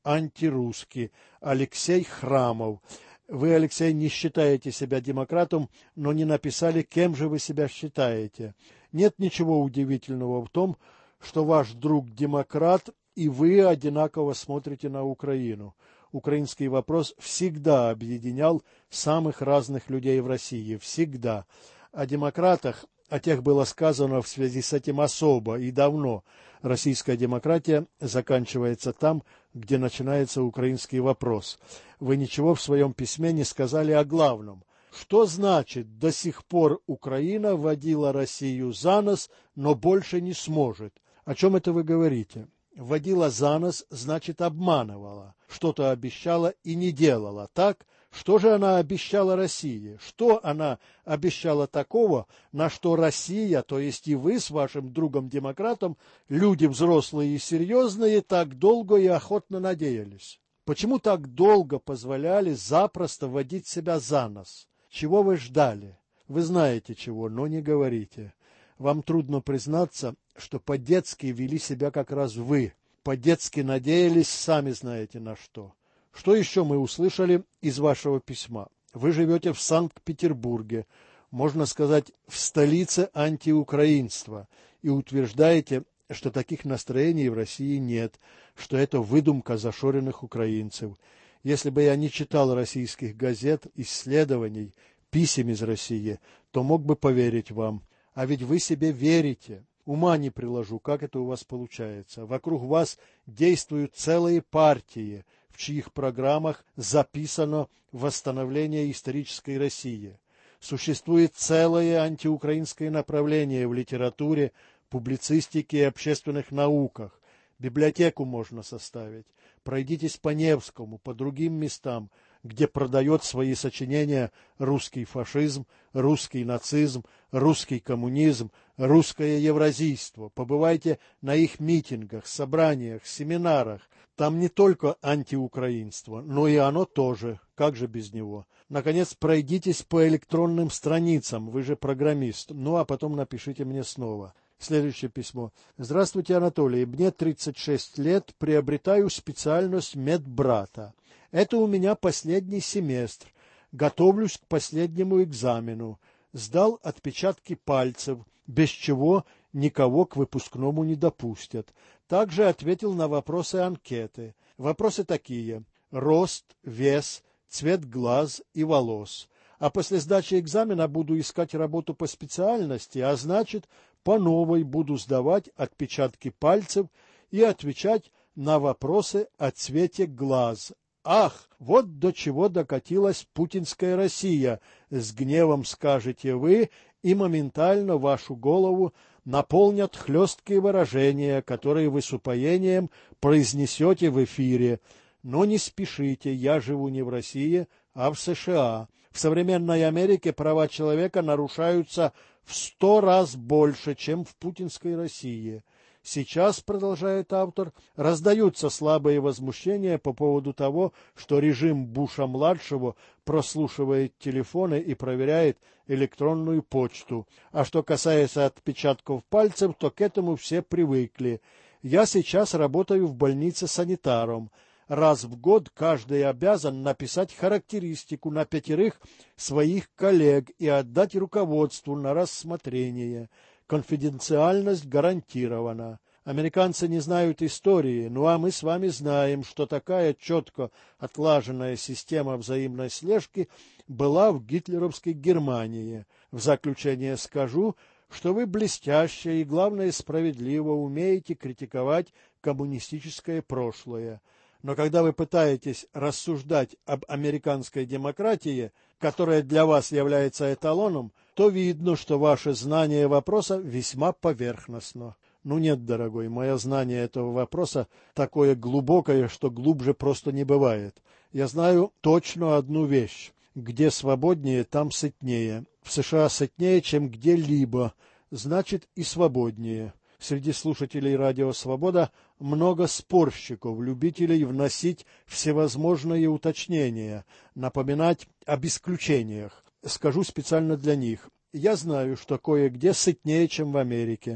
антирусский. Алексей Храмов. Вы, Алексей, не считаете себя демократом, но не написали, кем же вы себя считаете. Нет ничего удивительного в том, что ваш друг демократ, и вы одинаково смотрите на Украину. Украинский вопрос всегда объединял самых разных людей в России. Всегда. О демократах, о тех было сказано в связи с этим особо и давно. Российская демократия заканчивается там, где начинается украинский вопрос. Вы ничего в своем письме не сказали о главном. Что значит, до сих пор Украина водила Россию за нос, но больше не сможет? О чем это вы говорите? Водила за нос, значит, обманывала, что-то обещала и не делала, так? Что же она обещала России? Что она обещала такого, на что Россия, то есть и вы с вашим другом-демократом, люди взрослые и серьезные, так долго и охотно надеялись? Почему так долго позволяли запросто водить себя за нос? Чего вы ждали? Вы знаете чего, но не говорите. Вам трудно признаться, что по-детски вели себя как раз вы. По-детски надеялись, сами знаете на что. Что еще мы услышали из вашего письма? Вы живете в Санкт-Петербурге, можно сказать, в столице антиукраинства, и утверждаете, что таких настроений в России нет, что это выдумка зашоренных украинцев. Если бы я не читал российских газет, исследований, писем из России, то мог бы поверить вам. А ведь вы себе верите. Ума не приложу, как это у вас получается. Вокруг вас действуют целые партии, в чьих программах записано восстановление исторической России. Существует целое антиукраинское направление в литературе, публицистике и общественных науках. Библиотеку можно составить. Пройдитесь по Невскому, по другим местам, где продает свои сочинения русский фашизм, русский нацизм, русский коммунизм, русское евразийство. Побывайте на их митингах, собраниях, семинарах. Там не только антиукраинство, но и оно тоже. Как же без него? Наконец, пройдитесь по электронным страницам, вы же программист. Ну, а потом напишите мне снова. Следующее письмо. Здравствуйте, Анатолий. Мне тридцать шесть лет, приобретаю специальность медбрата. Это у меня последний семестр. Готовлюсь к последнему экзамену. Сдал отпечатки пальцев, без чего никого к выпускному не допустят. Также ответил на вопросы анкеты. Вопросы такие: рост, вес, цвет глаз и волос. А после сдачи экзамена буду искать работу по специальности, а значит, по новой буду сдавать отпечатки пальцев и отвечать на вопросы о цвете глаз. Ах, вот до чего докатилась путинская Россия, с гневом скажете вы, и моментально вашу голову наполнят хлесткие выражения, которые вы с упоением произнесете в эфире. Но не спешите, я живу не в России, а в США. В современной Америке права человека нарушаются в сто раз больше, чем в путинской России. Сейчас, продолжает автор, раздаются слабые возмущения по поводу того, что режим Буша-младшего прослушивает телефоны и проверяет электронную почту. А что касается отпечатков пальцев, то к этому все привыкли. Я сейчас работаю в больнице санитаром. Раз в год каждый обязан написать характеристику на пятерых своих коллег и отдать руководству на рассмотрение. Конфиденциальность гарантирована. Американцы не знают истории, ну а мы с вами знаем, что такая четко отлаженная система взаимной слежки была в гитлеровской Германии. В заключение скажу, что вы блестяще и, главное, справедливо умеете критиковать коммунистическое прошлое. Но когда вы пытаетесь рассуждать об американской демократии, которая для вас является эталоном, то видно, что ваше знание вопроса весьма поверхностно. Ну нет, дорогой, мое знание этого вопроса такое глубокое, что глубже просто не бывает. Я знаю точно одну вещь. Где свободнее, там сытнее. В США сытнее, чем где-либо, значит и свободнее. Среди слушателей радио «Свобода» много спорщиков, любителей вносить всевозможные уточнения, напоминать об исключениях. Скажу специально для них. Я знаю, что кое-где сытнее, чем в Америке.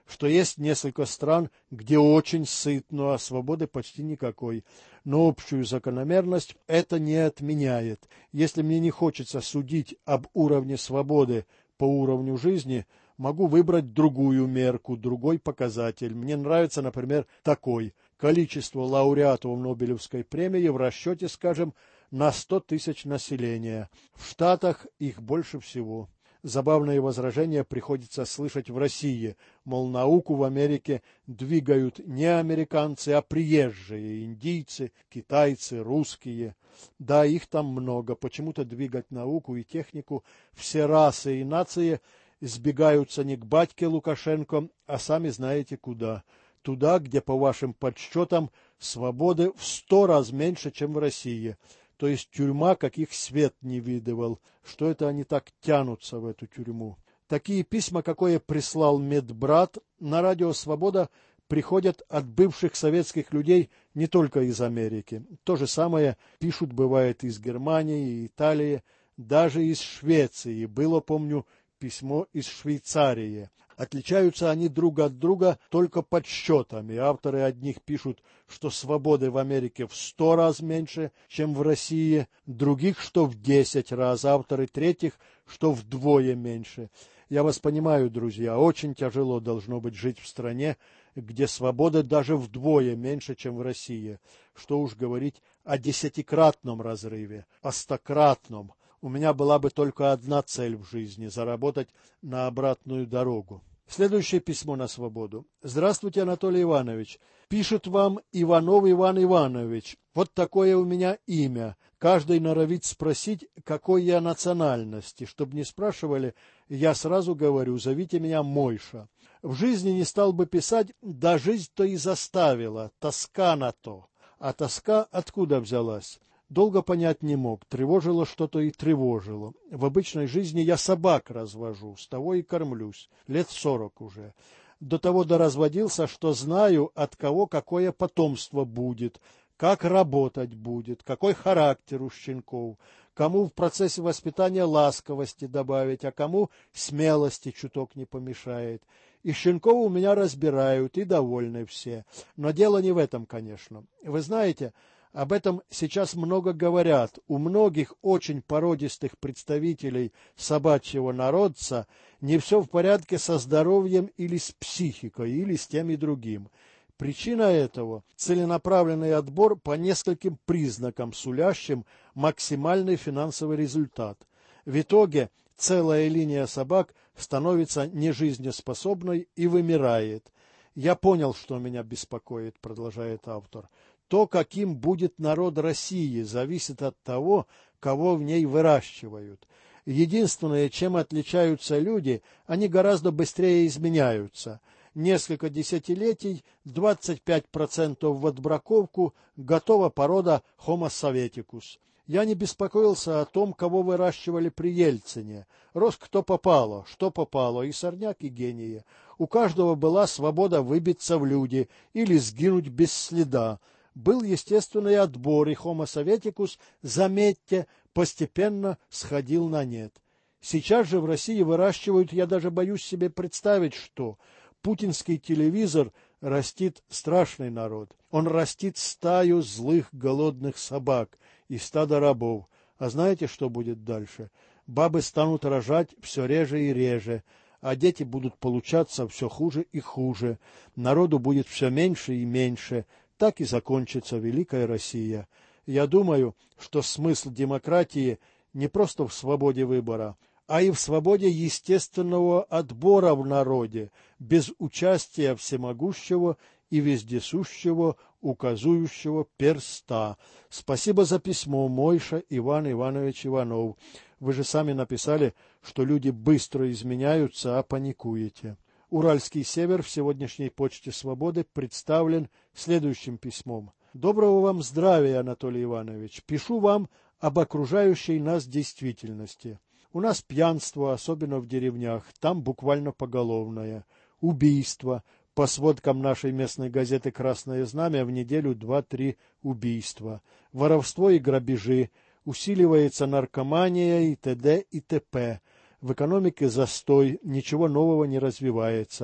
что есть несколько стран, где очень сытно, а свободы почти никакой. Но общую закономерность это не отменяет. Если мне не хочется судить об уровне свободы по уровню жизни, могу выбрать другую мерку, другой показатель. Мне нравится, например, такой. Количество лауреатов Нобелевской премии в расчете, скажем, на сто тысяч населения. В Штатах их больше всего. Забавные возражения приходится слышать в России, мол, науку в Америке двигают не американцы, а приезжие, индийцы, китайцы, русские. Да, их там много. Почему-то двигать науку и технику все расы и нации сбегаются не к батьке Лукашенко, а сами знаете куда. Туда, где, по вашим подсчетам, свободы в сто раз меньше, чем в России. То есть тюрьма, каких свет не видывал. Что это они так тянутся в эту тюрьму? Такие письма, какое прислал медбрат, на радио «Свобода» приходят от бывших советских людей не только из Америки. То же самое пишут, бывает, из Германии, Италии, даже из Швеции. Было, помню, письмо из Швейцарии. Отличаются они друг от друга только подсчетами. Авторы одних пишут, что свободы в Америке в сто раз меньше, чем в России, других, что в десять раз, авторы третьих, что вдвое меньше. Я вас понимаю, друзья, очень тяжело должно быть жить в стране, где свободы даже вдвое меньше, чем в России. Что уж говорить о десятикратном разрыве, о стократном. У меня была бы только одна цель в жизни – заработать на обратную дорогу. Следующее письмо на «Свободу». Здравствуйте, Анатолий Иванович. Пишет вам Иванов Иван Иванович. Вот такое у меня имя. Каждый норовит спросить, какой я национальности. Чтоб не спрашивали, я сразу говорю, зовите меня Мойша. В жизни не стал бы писать, да жизнь-то и заставила, тоска на то. А тоска откуда взялась? Долго понять не мог, тревожило что-то и тревожило. В обычной жизни я собак развожу, с того и кормлюсь, лет сорок уже. До того доразводился, что знаю, от кого какое потомство будет, как работать будет, какой характер у щенков, кому в процессе воспитания ласковости добавить, а кому смелости чуток не помешает. И щенков у меня разбирают, и довольны все. Но дело не в этом, конечно. Вы знаете, об этом сейчас много говорят. У многих очень породистых представителей собачьего народца не все в порядке со здоровьем или с психикой, или с тем и другим. Причина этого – целенаправленный отбор по нескольким признакам, сулящим максимальный финансовый результат. В итоге целая линия собак становится нежизнеспособной и вымирает. «Я понял, что меня беспокоит», – продолжает автор. То, каким будет народ России, зависит от того, кого в ней выращивают. Единственное, чем отличаются люди, они гораздо быстрее изменяются. Несколько десятилетий, двадцать пять процентов в отбраковку, готова порода Homo sovieticus. Я не беспокоился о том, кого выращивали при Ельцине. Рос кто попало, что попало, и сорняк, и гении. У каждого была свобода выбиться в люди или сгинуть без следа. Был естественный отбор, и Homo sovieticus, заметьте, постепенно сходил на нет. Сейчас же в России выращивают, я даже боюсь себе представить, что путинский телевизор растит страшный народ. Он растит стаю злых голодных собак и стадо рабов. А знаете, что будет дальше? Бабы станут рожать все реже и реже, а дети будут получаться все хуже и хуже. Народу будет все меньше и меньше. Так и закончится Великая Россия. Я думаю, что смысл демократии не просто в свободе выбора, а и в свободе естественного отбора в народе, без участия всемогущего и вездесущего указующего перста. Спасибо за письмо, Мойша Иван Иванович Иванов. Вы же сами написали, что люди быстро изменяются, а паникуете. Уральский север в сегодняшней почте «Свободы» представлен следующим письмом. Доброго вам здравия, Анатолий Иванович. Пишу вам об окружающей нас действительности. У нас пьянство, особенно в деревнях, там буквально поголовное. Убийство. По сводкам нашей местной газеты «Красное знамя» в неделю два-три убийства. Воровство и грабежи. Усиливается наркомания и т.д. и т.п. В экономике застой, ничего нового не развивается.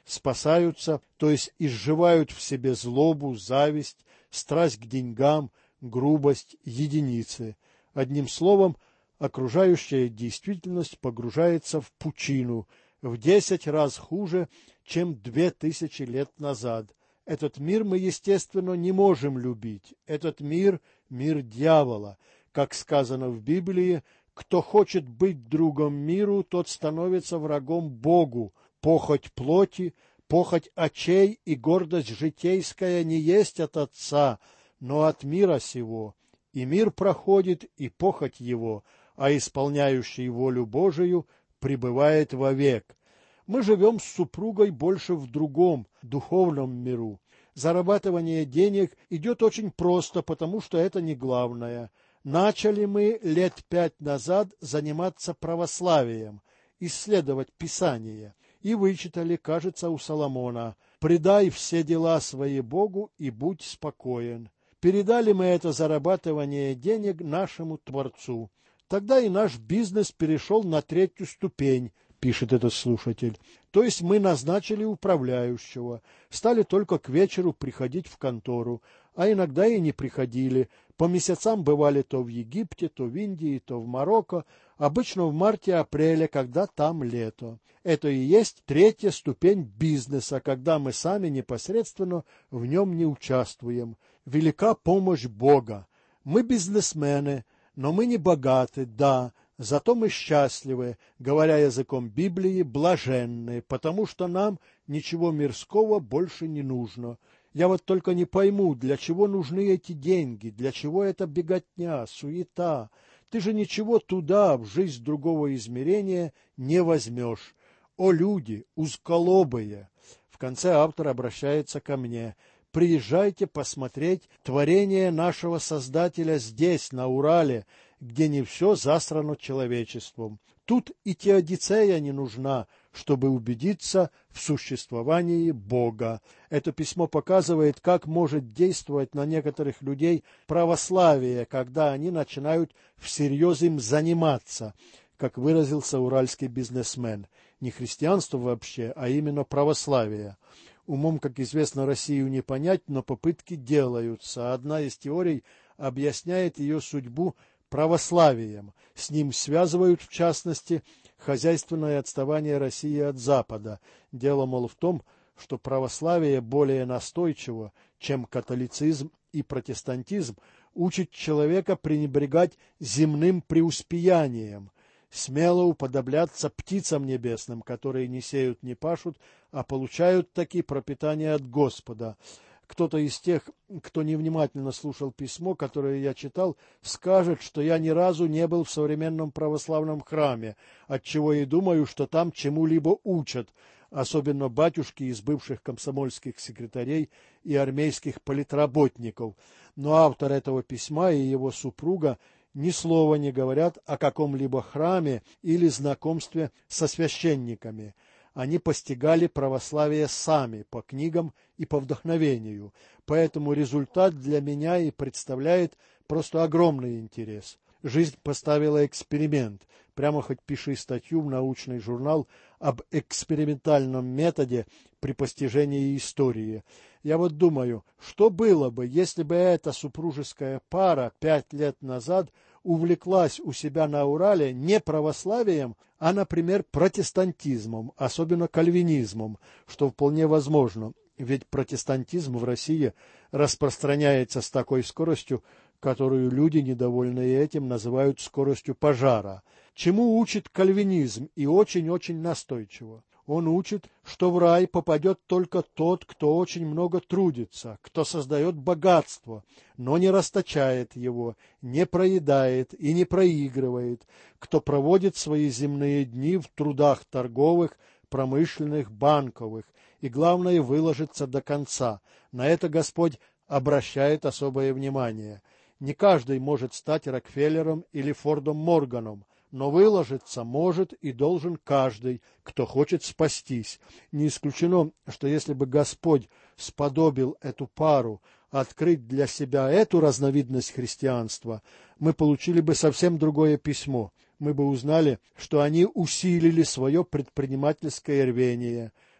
спасаются, то есть изживают в себе злобу, зависть, страсть к деньгам, грубость, единицы. Одним словом, окружающая действительность погружается в пучину, в десять раз хуже, чем две тысячи лет назад. Этот мир мы, естественно, не можем любить. Этот мир – мир дьявола. Как сказано в Библии, кто хочет быть другом миру, тот становится врагом Богу. Похоть плоти, похоть очей и гордость житейская не есть от Отца, но от мира сего. И мир проходит, и похоть его, а исполняющий волю Божию пребывает вовек. Мы живем с супругой больше в другом, духовном миру. Зарабатывание денег идет очень просто, потому что это не главное. Начали мы лет пять назад заниматься православием, исследовать Писание, и вычитали, кажется, у Соломона: «Предай все дела свои Богу и будь спокоен». Передали мы это зарабатывание денег нашему Творцу. Тогда и наш бизнес перешел на третью ступень, пишет этот слушатель. То есть мы назначили управляющего, стали только к вечеру приходить в контору, а иногда и не приходили. По месяцам бывали то в Египте, то в Индии, то в Марокко, обычно в марте-апреле, когда там лето. Это и есть третья ступень бизнеса, когда мы сами непосредственно в нем не участвуем. Велика помощь Бога. Мы бизнесмены, но мы не богаты, да, зато мы счастливы, говоря языком Библии, блаженны, потому что нам ничего мирского больше не нужно. Я вот только не пойму, для чего нужны эти деньги, для чего эта беготня, суета. Ты же ничего туда, в жизнь другого измерения, не возьмешь. О, люди, узколобые! В конце автор обращается ко мне. Приезжайте посмотреть творение нашего Создателя здесь, на Урале, где не все засрано человечеством. Тут и теодицея не нужна, чтобы убедиться в существовании Бога. Это письмо показывает, как может действовать на некоторых людей православие, когда они начинают всерьез им заниматься, как выразился уральский бизнесмен. Не христианство вообще, а именно православие. Умом, как известно, Россию не понять, но попытки делаются. Одна из теорий объясняет ее судьбу православием. С ним связывают, в частности, хозяйственное отставание России от Запада. Дело, мол, в том, что православие более настойчиво, чем католицизм и протестантизм, учит человека пренебрегать земным преуспеянием, смело уподобляться птицам небесным, которые не сеют, не пашут, а получают таки пропитание от Господа. Кто-то из тех, кто невнимательно слушал письмо, которое я читал, скажет, что я ни разу не был в современном православном храме, отчего и думаю, что там чему-либо учат, особенно батюшки из бывших комсомольских секретарей и армейских политработников. Но автор этого письма и его супруга ни слова не говорят о каком-либо храме или знакомстве со священниками. Они постигали православие сами, по книгам и по вдохновению, поэтому результат для меня и представляет просто огромный интерес. Жизнь поставила эксперимент, прямо хоть пиши статью в научный журнал об экспериментальном методе при постижении истории. Я вот думаю, что было бы, если бы эта супружеская пара пять лет назад увлеклась у себя на Урале не православием, а, например, протестантизмом, особенно кальвинизмом, что вполне возможно, ведь протестантизм в России распространяется с такой скоростью, которую люди, недовольные этим, называют скоростью пожара. Чему учит кальвинизм, и очень-очень настойчиво? Он учит, что в рай попадет только тот, кто очень много трудится, кто создает богатство, но не расточает его, не проедает и не проигрывает, кто проводит свои земные дни в трудах торговых, промышленных, банковых, и, главное, выложится до конца. На это Господь обращает особое внимание. Не каждый может стать Рокфеллером или Фордом Морганом, но выложиться может и должен каждый, кто хочет спастись. Не исключено, что если бы Господь сподобил эту пару открыть для себя эту разновидность христианства, мы получили бы совсем другое письмо. Мы бы узнали, что они усилили свое предпринимательское рвение.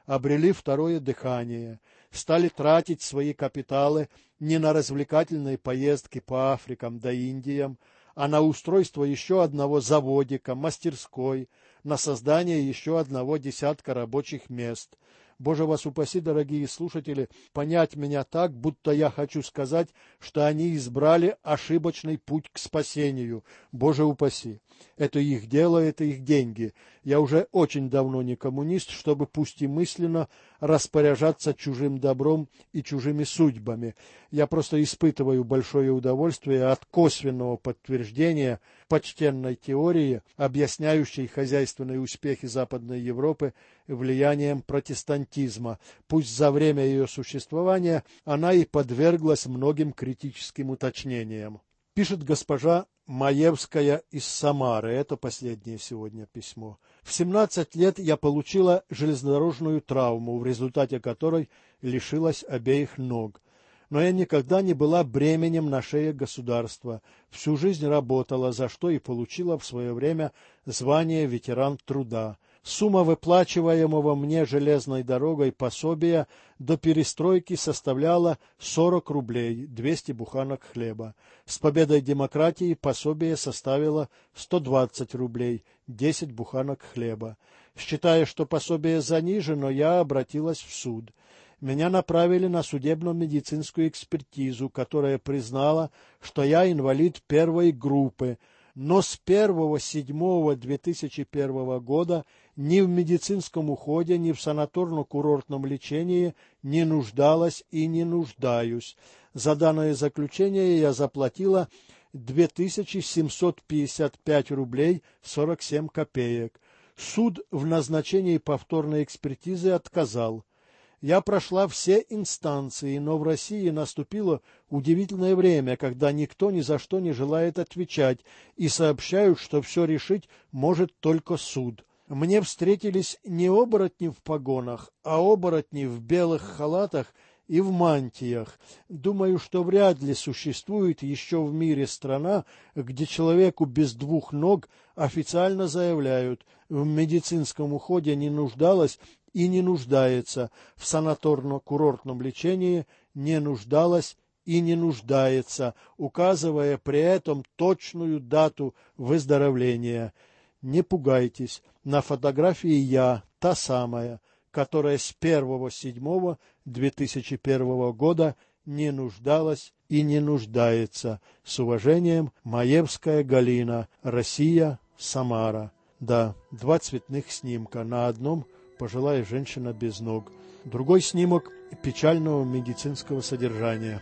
обрели второе дыхание, стали тратить свои капиталы не на развлекательные поездки по Африкам да Индиям, а на устройство еще одного заводика, мастерской, на создание еще одного десятка рабочих мест. Боже вас упаси, дорогие слушатели, понять меня так, будто я хочу сказать, что они избрали ошибочный путь к спасению. Боже упаси. Это их дело, это их деньги. Я уже очень давно не коммунист, чтобы пусть и мысленно распоряжаться чужим добром и чужими судьбами. Я просто испытываю большое удовольствие от косвенного подтверждения почтенной теории, объясняющей хозяйственные успехи Западной Европы влиянием протестантизма. Пусть за время ее существования она и подверглась многим критическим уточнениям. Пишет госпожа Маевская из Самары. Это последнее сегодня письмо. В семнадцать лет я получила железнодорожную травму, в результате которой лишилась обеих ног. Но я никогда не была бременем на шее государства. Всю жизнь работала, за что и получила в свое время звание ветеран труда. Сумма выплачиваемого мне железной дорогой пособия до перестройки составляла сорок рублей, двести буханок хлеба. С победой демократии пособие составило сто двадцать рублей, десять буханок хлеба. Считая, что пособие занижено, я обратилась в суд. Меня направили на судебно-медицинскую экспертизу, которая признала, что я инвалид первой группы, но с первого седьмого две тысячи первого года ни в медицинском уходе, ни в санаторно-курортном лечении не нуждалась и не нуждаюсь. За данное заключение я заплатила две тысячи семьсот пятьдесят пять рублей сорок семь копеек. Суд в назначении повторной экспертизы отказал. Я прошла все инстанции, но в России наступило удивительное время, когда никто ни за что не желает отвечать и сообщают, что все решить может только суд. Мне встретились не оборотни в погонах, а оборотни в белых халатах и в мантиях. Думаю, что вряд ли существует еще в мире страна, где человеку без двух ног официально заявляют, в медицинском уходе не нуждалась и не нуждается, в санаторно-курортном лечении не нуждалась и не нуждается, указывая при этом точную дату выздоровления. Не пугайтесь, на фотографии я та самая, которая с первого седьмого две тысячи первого года не нуждалась и не нуждается. С уважением, Маевская Галина, Россия, Самара. Да, два цветных снимка. На одном пожилая женщина без ног. Другой снимок печального медицинского содержания.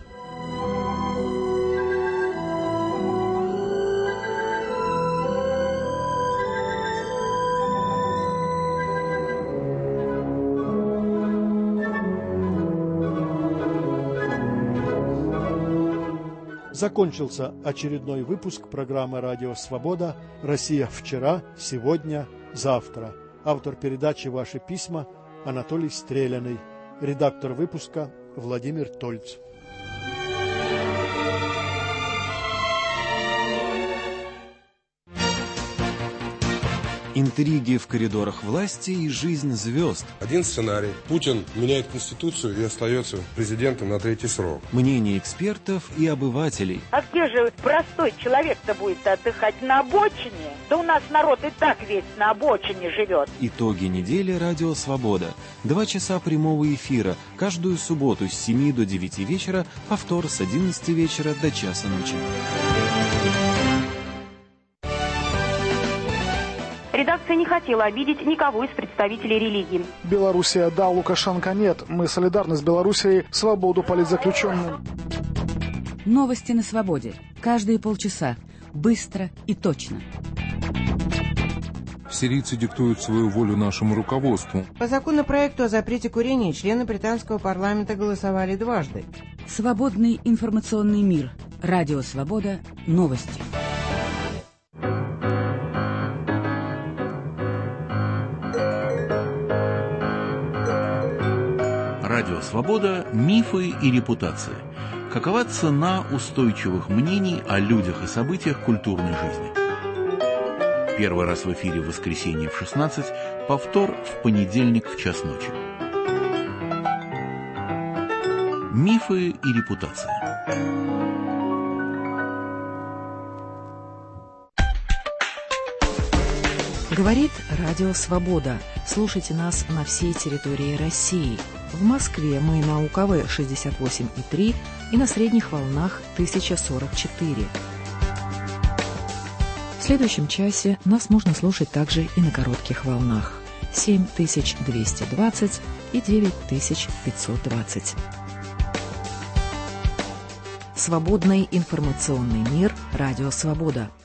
Закончился очередной выпуск программы «Радио Свобода. Россия вчера, сегодня, завтра». Автор передачи «Ваши письма» Анатолий Стреляный. Редактор выпуска Владимир Тольц. Интриги в коридорах власти и жизнь звезд. Один сценарий. Путин меняет Конституцию и остается президентом на третий срок. Мнения экспертов и обывателей. А где же простой человек-то будет отдыхать? На обочине? Да у нас народ и так весь на обочине живет. Итоги недели «Радио Свобода». Два часа прямого эфира. Каждую субботу с семи до девяти вечера, повтор с одиннадцати вечера до часа ночи. Редакция не хотела обидеть никого из представителей религии. Белоруссия да, Лукашенко нет. Мы солидарны с Белоруссией, свободу политзаключенным. Новости на свободе. Каждые полчаса. Быстро и точно. Сирийцы диктуют свою волю нашему руководству. По законопроекту о запрете курения члены британского парламента голосовали дважды. Свободный информационный мир. Радио Свобода. Новости. Радио Свобода. Мифы и репутация. Какова цена устойчивых мнений о людях и событиях культурной жизни? Первый раз в эфире в воскресенье в шестнадцать, повтор в понедельник в час ночи. Мифы и репутация. Говорит Радио Свобода. Слушайте нас на всей территории России. В Москве мы на УКВ шестьдесят восемь и три и на средних волнах тысяча сорок четыре. В следующем часе нас можно слушать также и на коротких волнах семь тысяч двести двадцать и девять тысяч пятьсот двадцать. Свободный информационный мир. Радио Свобода.